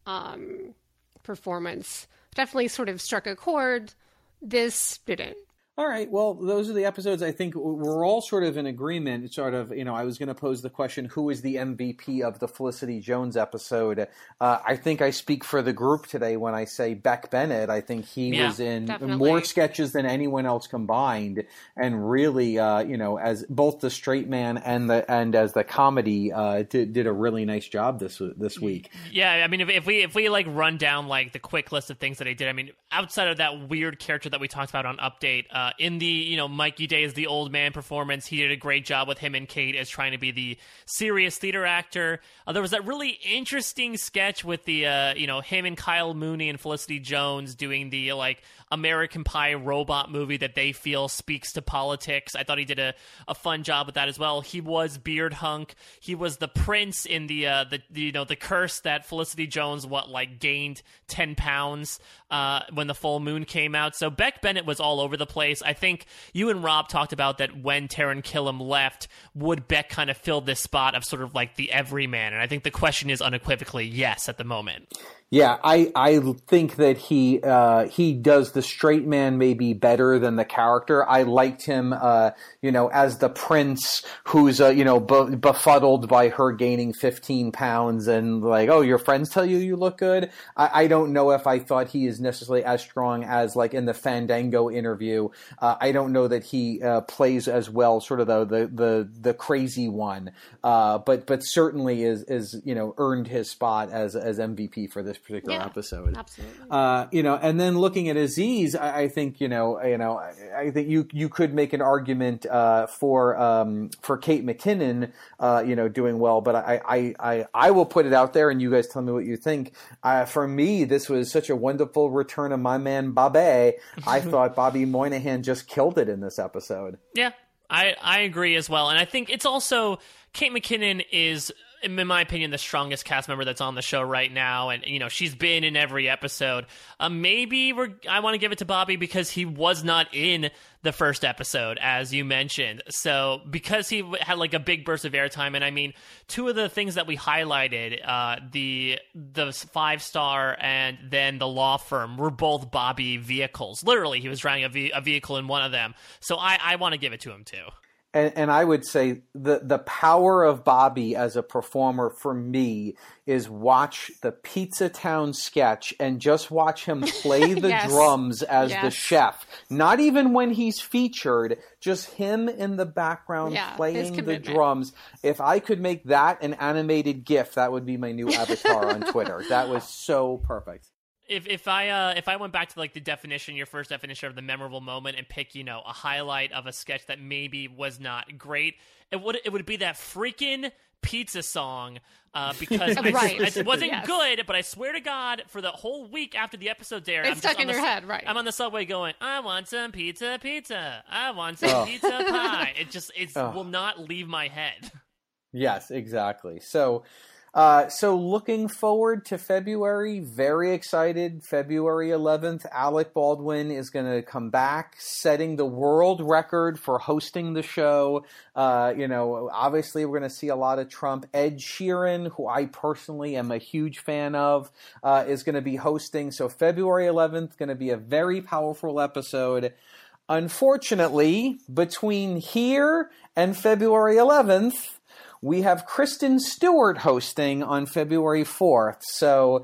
um, performance. Definitely sort of struck a chord. This didn't. All right. Well, those are the episodes. I think we're all sort of in agreement. It's sort of, you know, I was going to pose the question, who is the M V P of the Felicity Jones episode? Uh, I think I speak for the group today when I say Beck Bennett. I think he yeah, was in definitely. more sketches than anyone else combined, and really, uh, you know, as both the straight man and the and as the comedy, uh, did, did a really nice job this this week. Yeah, I mean, if, if we if we like run down like the quick list of things that he did, I mean, outside of that weird character that we talked about on Update. Uh, Uh, in the, you know, Mikey Day as the old man performance, he did a great job with him and Kate as trying to be the serious theater actor. Uh, there was that really interesting sketch with the, uh, you know, him and Kyle Mooney and Felicity Jones doing the, like, American Pie robot movie that they feel speaks to politics. I thought he did a, a fun job with that as well. He was Beard Hunk. He was the prince in the, uh, the, the you know, the curse that Felicity Jones, what, like, gained ten pounds uh, when the full moon came out. So Beck Bennett was all over the place. I think you and Rob talked about that when Taran Killam left, would Beck kind of fill this spot of sort of like the everyman? And I think the question is unequivocally yes at the moment. Yeah, I, I think that he uh, he does the straight man maybe better than the character. I liked him, uh, you know, as the prince who's, uh, you know, bu- befuddled by her gaining fifteen pounds and like, oh, your friends tell you you look good. I, I don't know if I thought he is necessarily as strong as like in the Fandango interview. Uh, I don't know that he uh, plays as well, sort of the the the, the crazy one, uh, but but certainly is is you know earned his spot as as M V P for this particular yeah, episode. Absolutely. Uh, you know, and then looking at Aziz, I, I think you know, you know, I, I think you you could make an argument uh, for um, for Kate McKinnon, uh, you know, doing well. But I, I I I will put it out there, and you guys tell me what you think. Uh, for me, this was such a wonderful return of my man Bobby. I thought Bobby Moynihan just killed it in this episode. Yeah, I I agree as well, and I think it's also Kate McKinnon is, in my opinion, the strongest cast member that's on the show right now, and you know she's been in every episode. Uh, maybe we're, I want to give it to Bobby because he was not in the first episode, as you mentioned. So because he had like a big burst of airtime, and I mean, two of the things that we highlighted, uh, the the five star and then the law firm, were both Bobby vehicles. Literally, he was driving a, ve- a vehicle in one of them. So I, I want to give it to him too. And, and I would say the the power of Bobby as a performer for me is watch the Pizza Town sketch and just watch him play the yes. drums as yes. the chef. Not even when he's featured, just him in the background yeah, playing the drums. If I could make that an animated GIF, that would be my new avatar on Twitter. That was so perfect. If if I uh, if I went back to like the definition, your first definition of the memorable moment, and pick, you know, a highlight of a sketch that maybe was not great, it would it would be that freaking pizza song, uh, because right. I, it wasn't yes. good, but I swear to God, for the whole week after the episode's aired, it's I'm stuck just in on your the, head, right? I'm on the subway going, I want some pizza, pizza. I want some oh. pizza pie. It just it oh. will not leave my head. Yes, exactly. So. Uh, so looking forward to February, very excited. February eleventh, Alec Baldwin is going to come back, setting the world record for hosting the show. Uh, you know, obviously we're going to see a lot of Trump. Ed Sheeran, who I personally am a huge fan of, uh, is going to be hosting. So February eleventh, going to be a very powerful episode. Unfortunately, between here and February eleventh, we have Kristen Stewart hosting on February fourth. So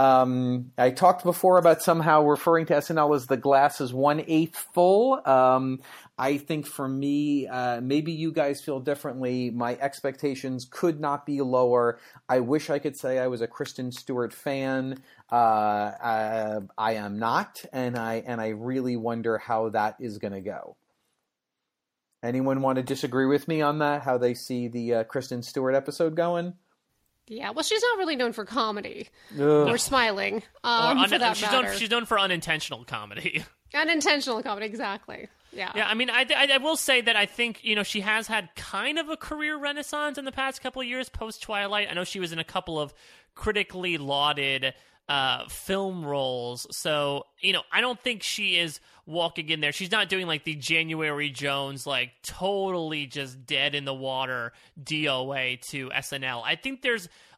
um, I talked before about somehow referring to S N L as the glass is one-eighth full. Um, I think for me, uh, maybe you guys feel differently. My expectations could not be lower. I wish I could say I was a Kristen Stewart fan. Uh, I, I am not, and I and I really wonder how that is going to go. Anyone want to disagree with me on that? How they see the uh, Kristen Stewart episode going? Yeah, well, she's not really known for comedy Ugh. or smiling. Um, or un- for that she's matter. known she's known for unintentional comedy. Unintentional comedy, exactly. Yeah. Yeah, I mean, I, I, I will say that I think, you know, she has had kind of a career renaissance in the past couple of years post-Twilight. I know she was in a couple of critically lauded uh, film roles. So, you know, I don't think she is walking in there. She's not doing like the January Jones, like totally just dead in the water D O A to S N L. I think there's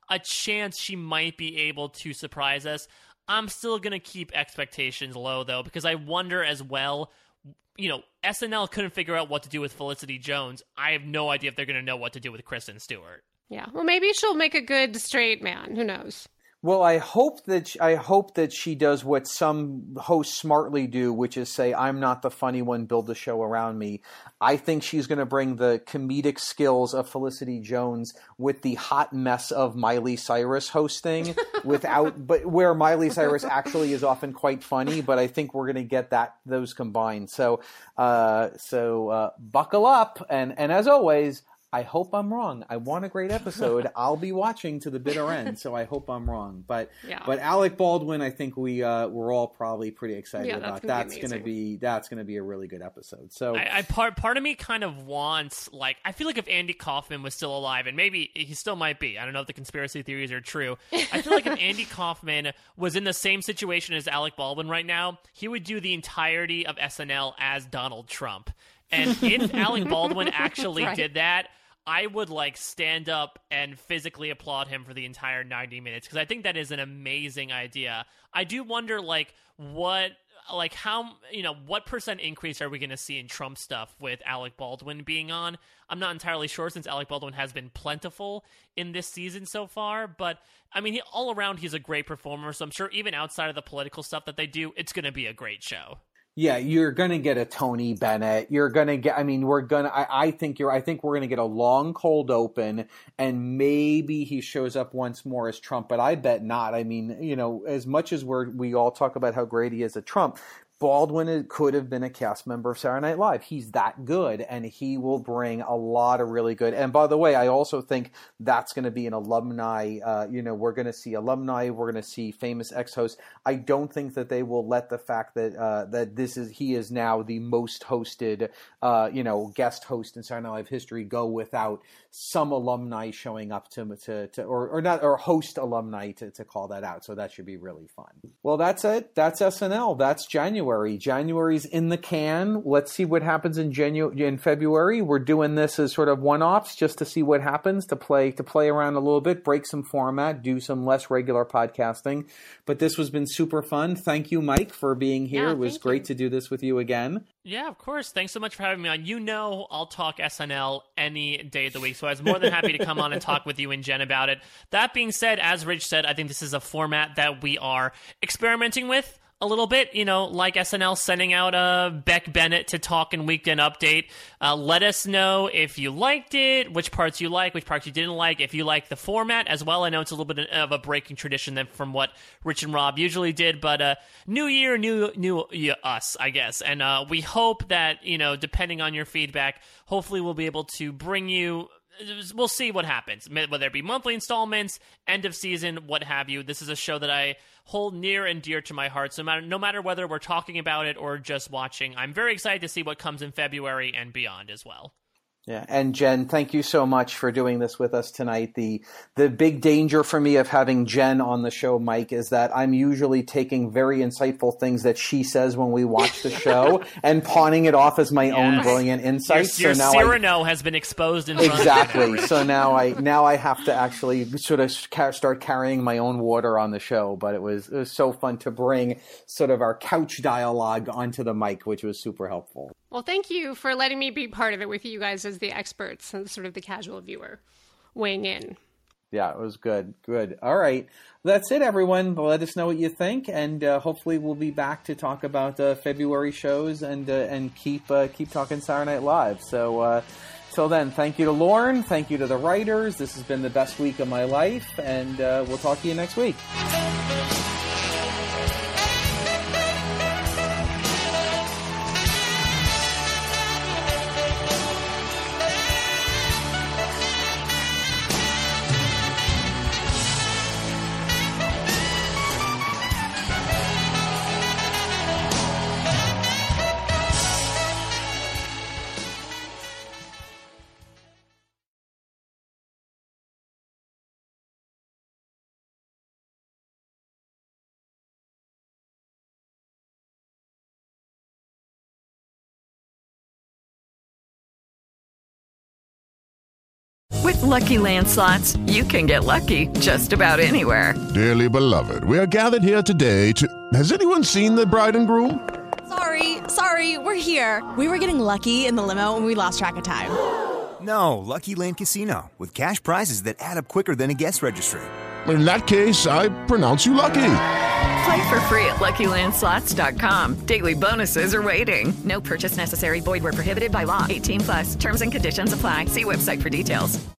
a chance she might be able to surprise us. I'm still going to keep expectations low, though, because I wonder as well, you know, S N L couldn't figure out what to do with Felicity Jones. I have no idea if they're going to know what to do with Kristen Stewart. Yeah, well, maybe she'll make a good straight man. Who knows? Well, I hope that she, I hope that she does what some hosts smartly do, which is say, "I'm not the funny one. Build the show around me." I think she's going to bring the comedic skills of Felicity Jones with the hot mess of Miley Cyrus hosting, without, but where Miley Cyrus actually is often quite funny. But I think we're going to get that those combined. So, uh, so uh, buckle up, and and as always, I hope I'm wrong. I want a great episode. I'll be watching to the bitter end, so I hope I'm wrong. But yeah. but Alec Baldwin, I think we uh, we're all probably pretty excited yeah, about. That's going to be that's going to be a really good episode. So I, I part part of me kind of wants, like, I feel like if Andy Kaufman was still alive, and maybe he still might be. I don't know if the conspiracy theories are true. I feel like if Andy Kaufman was in the same situation as Alec Baldwin right now, he would do the entirety of S N L as Donald Trump. And if Alec Baldwin actually right. did that, I would, like, stand up and physically applaud him for the entire ninety minutes, because I think that is an amazing idea. I do wonder, like, what, like, how, you know, what percent increase are we going to see in Trump stuff with Alec Baldwin being on? I'm not entirely sure, since Alec Baldwin has been plentiful in this season so far, but, I mean, he, all around, he's a great performer, so I'm sure even outside of the political stuff that they do, it's going to be a great show. Yeah, you're going to get a Tony Bennett. You're going to get, I mean, we're going to, I think you're, I think we're going to get a long cold open, and maybe he shows up once more as Trump, but I bet not. I mean, you know, as much as we're, we all talk about how great he is at Trump, Baldwin could have been a cast member of Saturday Night Live. He's that good, and he will bring a lot of really good. And by the way, I also think that's going to be an alumni. Uh, you know, we're going to see alumni. We're going to see famous ex-hosts. I don't think that they will let the fact that uh, that this is he is now the most hosted, uh, you know, guest host in Saturday Night Live history go without some alumni showing up to to, to or or not or host alumni to to call that out. So that should be really fun. Well, that's it. That's S N L. That's January. January's in the can. Let's see what happens in Janu- in February. We're doing this as sort of one-offs just to see what happens, to play to play around a little bit, break some format, do some less regular podcasting. But this has been super fun. Thank you, Mike, for being here. Yeah, it was great you. to do this with you again. Yeah, of course. Thanks so much for having me on. You know I'll talk S N L any day of the week, so I was more than happy to come on and talk with you and Jen about it. That being said, as Rich said, I think this is a format that we are experimenting with a little bit, you know, like S N L sending out uh, Beck Bennett to talk in Weekend Update. Uh, let us know if you liked it, which parts you like, which parts you didn't like, if you like the format as well. I know it's a little bit of a breaking tradition than from what Rich and Rob usually did, but uh, new year, new new yeah, us, I guess. And uh, we hope that, you know, depending on your feedback, hopefully we'll be able to bring you... We'll see what happens, whether it be monthly installments, end of season, what have you. This is a show that I hold near and dear to my heart, so no matter, no matter whether we're talking about it or just watching. I'm very excited to see what comes in February and beyond as well. Yeah, and Jen, thank you so much for doing this with us tonight. The the big danger for me of having Jen on the show, Mike, is that I'm usually taking very insightful things that she says when we watch the show and pawning it off as my yes. own brilliant insights. Your, your so now Cyrano I, has been exposed in front exactly. of you. So now I now I have to actually sort of start carrying my own water on the show. But it was it was so fun to bring sort of our couch dialogue onto the mic, which was super helpful. Well, thank you for letting me be part of it with you guys as the experts and sort of the casual viewer weighing in. Yeah, it was good. Good. All right. That's it, everyone. Let us know what you think, and uh, hopefully we'll be back to talk about uh, February shows and uh, and keep uh, keep talking Saturday Night Live. So uh, till then, thank you to Lauren. Thank you to the writers. This has been the best week of my life, and uh, we'll talk to you next week. With Lucky Land Slots, you can get lucky just about anywhere. Dearly beloved, we are gathered here today to... Has anyone seen the bride and groom? Sorry, sorry, we're here. We were getting lucky in the limo and we lost track of time. No, Lucky Land Casino, with cash prizes that add up quicker than a guest registry. In that case, I pronounce you lucky. Play for free at Lucky Land Slots dot com. Daily bonuses are waiting. No purchase necessary. Void where prohibited by law. eighteen plus. Terms and conditions apply. See website for details.